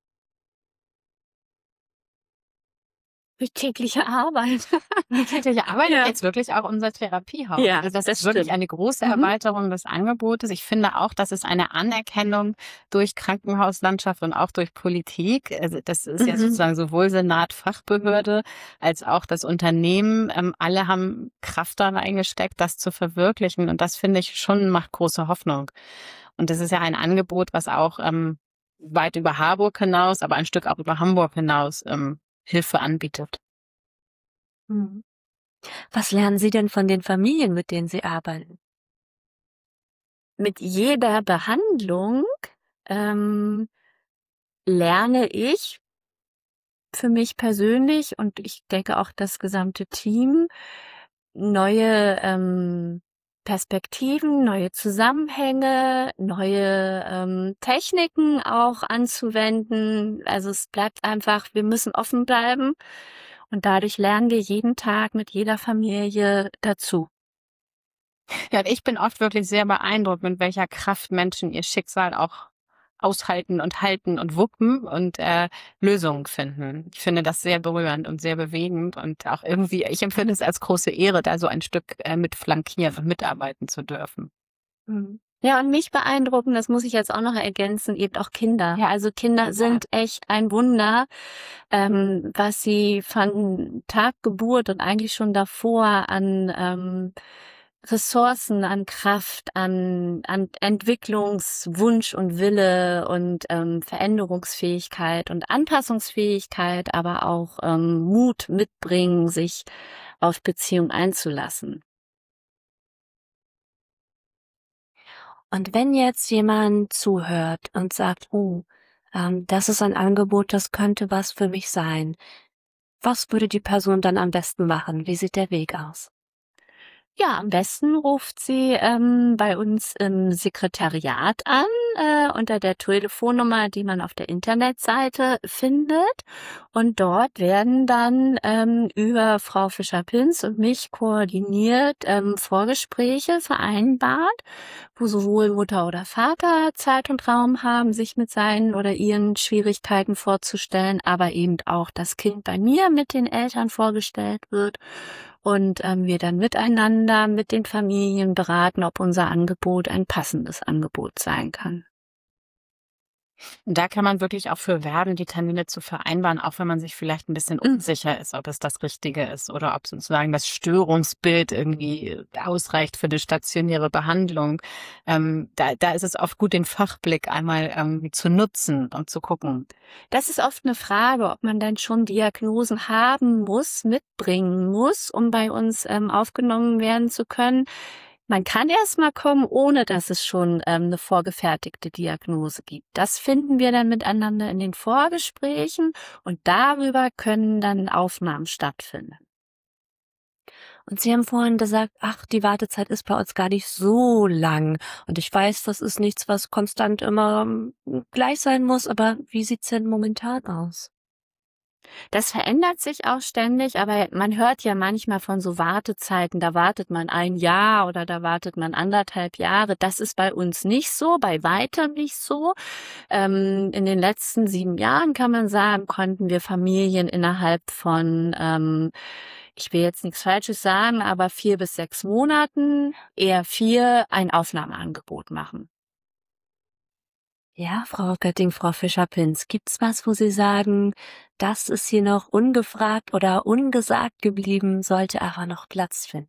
Durch tägliche Arbeit. Die tägliche Arbeit Ja. ist jetzt wirklich auch unser Therapiehaus. Ja, also das, das ist wirklich stimmt. eine große Mhm. Erweiterung des Angebotes. Ich finde auch, das ist eine Anerkennung durch Krankenhauslandschaft und auch durch Politik. Also das ist ja Mhm. sozusagen sowohl Senat, Fachbehörde als auch das Unternehmen. Ähm, alle haben Kraft da reingesteckt, das zu verwirklichen. Und das finde ich schon macht große Hoffnung. Und das ist ja ein Angebot, was auch ähm, weit über Harburg hinaus, aber ein Stück auch über Hamburg hinaus ähm, Hilfe anbietet. Mhm. Was lernen Sie denn von den Familien, mit denen Sie arbeiten? Mit jeder Behandlung ähm, lerne ich für mich persönlich und ich denke auch das gesamte Team neue ähm, Perspektiven, neue Zusammenhänge, neue ähm, Techniken auch anzuwenden. Also es bleibt einfach, wir müssen offen bleiben und dadurch lernen wir jeden Tag mit jeder Familie dazu. Ja, und ich bin oft wirklich sehr beeindruckt, mit welcher Kraft Menschen ihr Schicksal auch aushalten und halten und wuppen und äh, Lösungen finden. Ich finde das sehr berührend und sehr bewegend und auch irgendwie, ich empfinde es als große Ehre, da so ein Stück äh, mit flankieren und mitarbeiten zu dürfen. Mhm. Ja, und mich beeindrucken, das muss ich jetzt auch noch ergänzen, eben auch Kinder. Ja, also Kinder sind echt ein Wunder, ähm, was sie von Tag Geburt und eigentlich schon davor an ähm, Ressourcen, an Kraft, an, an Entwicklungswunsch und Wille und ähm, Veränderungsfähigkeit und Anpassungsfähigkeit, aber auch ähm, Mut mitbringen, sich auf Beziehung einzulassen. Und wenn jetzt jemand zuhört und sagt, oh, ähm, das ist ein Angebot, das könnte was für mich sein, was würde die Person dann am besten machen? Wie sieht der Weg aus? Ja, am besten ruft sie ähm, bei uns im Sekretariat an, äh, unter der Telefonnummer, die man auf der Internetseite findet. Und dort werden dann ähm, über Frau Fischer-Pins und mich koordiniert ähm, Vorgespräche vereinbart, wo sowohl Mutter oder Vater Zeit und Raum haben, sich mit seinen oder ihren Schwierigkeiten vorzustellen, aber eben auch das Kind bei mir mit den Eltern vorgestellt wird. Und ähm, wir dann miteinander mit den Familien beraten, ob unser Angebot ein passendes Angebot sein kann. Und da kann man wirklich auch für werben, die Termine zu vereinbaren, auch wenn man sich vielleicht ein bisschen unsicher ist, ob es das Richtige ist oder ob sozusagen das Störungsbild irgendwie ausreicht für die stationäre Behandlung. Ähm, da, da ist es oft gut, den Fachblick einmal ähm, zu nutzen und zu gucken. Das ist oft eine Frage, ob man dann schon Diagnosen haben muss, mitbringen muss, um bei uns ähm, aufgenommen werden zu können. Man kann erst mal kommen, ohne dass es schon ähm, eine vorgefertigte Diagnose gibt. Das finden wir dann miteinander in den Vorgesprächen und darüber können dann Aufnahmen stattfinden. Und Sie haben vorhin gesagt, ach, die Wartezeit ist bei uns gar nicht so lang. Und ich weiß, das ist nichts, was konstant immer ähm, gleich sein muss, aber wie sieht's denn momentan aus? Das verändert sich auch ständig, aber man hört ja manchmal von so Wartezeiten, da wartet man ein Jahr oder da wartet man anderthalb Jahre. Das ist bei uns nicht so, bei weitem nicht so. Ähm, in den letzten sieben Jahren, kann man sagen, konnten wir Familien innerhalb von, ähm, ich will jetzt nichts Falsches sagen, aber vier bis sechs Monaten, eher vier, ein Aufnahmeangebot machen. Ja, Frau Götting, Frau Fischer-Pins, gibt's was, wo Sie sagen, das ist hier noch ungefragt oder ungesagt geblieben, sollte aber noch Platz finden?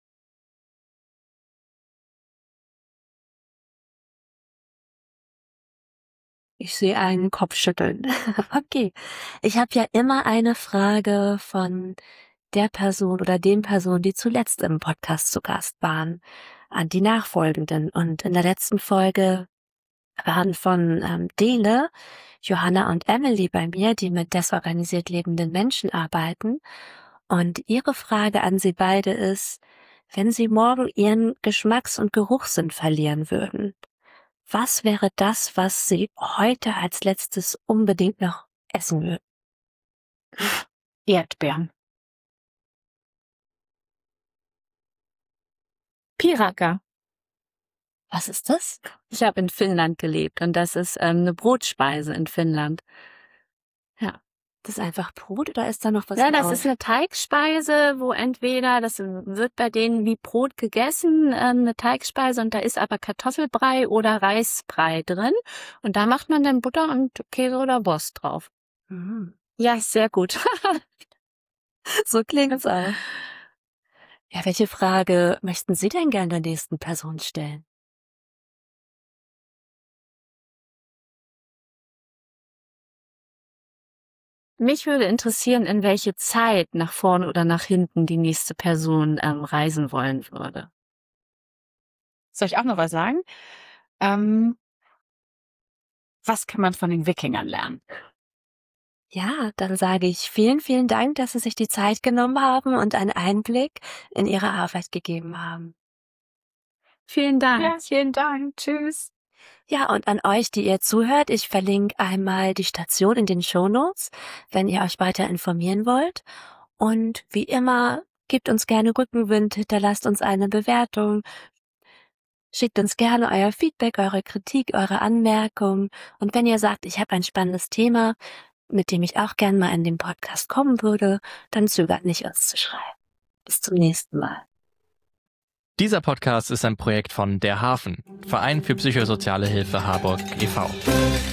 Ich sehe einen Kopfschütteln. Okay. Ich habe ja immer eine Frage von der Person oder den Personen, die zuletzt im Podcast zu Gast waren, an die Nachfolgenden. Und in der letzten Folge waren von ähm, Dele, Johanna und Emily bei mir, die mit desorganisiert lebenden Menschen arbeiten. Und ihre Frage an Sie beide ist, wenn Sie morgen Ihren Geschmacks- und Geruchssinn verlieren würden, was wäre das, was Sie heute als letztes unbedingt noch essen würden? Erdbeeren. Piraka. Was ist das? Ich habe in Finnland gelebt und das ist ähm, eine Brotspeise in Finnland. Ja. Das ist einfach Brot oder ist da noch was Ja, das drauf? ist eine Teigspeise, wo entweder, das wird bei denen wie Brot gegessen, ähm, eine Teigspeise, und da ist aber Kartoffelbrei oder Reisbrei drin. Und da macht man dann Butter und Käse oder Wurst drauf. Mhm. Ja, ist sehr gut. So klingt es auch. Ja, welche Frage möchten Sie denn gerne der nächsten Person stellen? Mich würde interessieren, in welche Zeit, nach vorne oder nach hinten, die nächste Person ähm, reisen wollen würde. Soll ich auch noch was sagen? Ähm, was kann man von den Wikingern lernen? Ja, dann sage ich vielen, vielen Dank, dass Sie sich die Zeit genommen haben und einen Einblick in Ihre Arbeit gegeben haben. Vielen Dank. Ja, vielen Dank. Tschüss. Ja, und an euch, die ihr zuhört, ich verlinke einmal die Station in den Shownotes, wenn ihr euch weiter informieren wollt. Und wie immer, gebt uns gerne Rückenwind, hinterlasst uns eine Bewertung, schickt uns gerne euer Feedback, eure Kritik, eure Anmerkungen. Und wenn ihr sagt, ich habe ein spannendes Thema, mit dem ich auch gern mal in den Podcast kommen würde, dann zögert nicht, uns zu schreiben. Bis zum nächsten Mal. Dieser Podcast ist ein Projekt von Der Hafen, Verein für psychosoziale Hilfe Harburg e V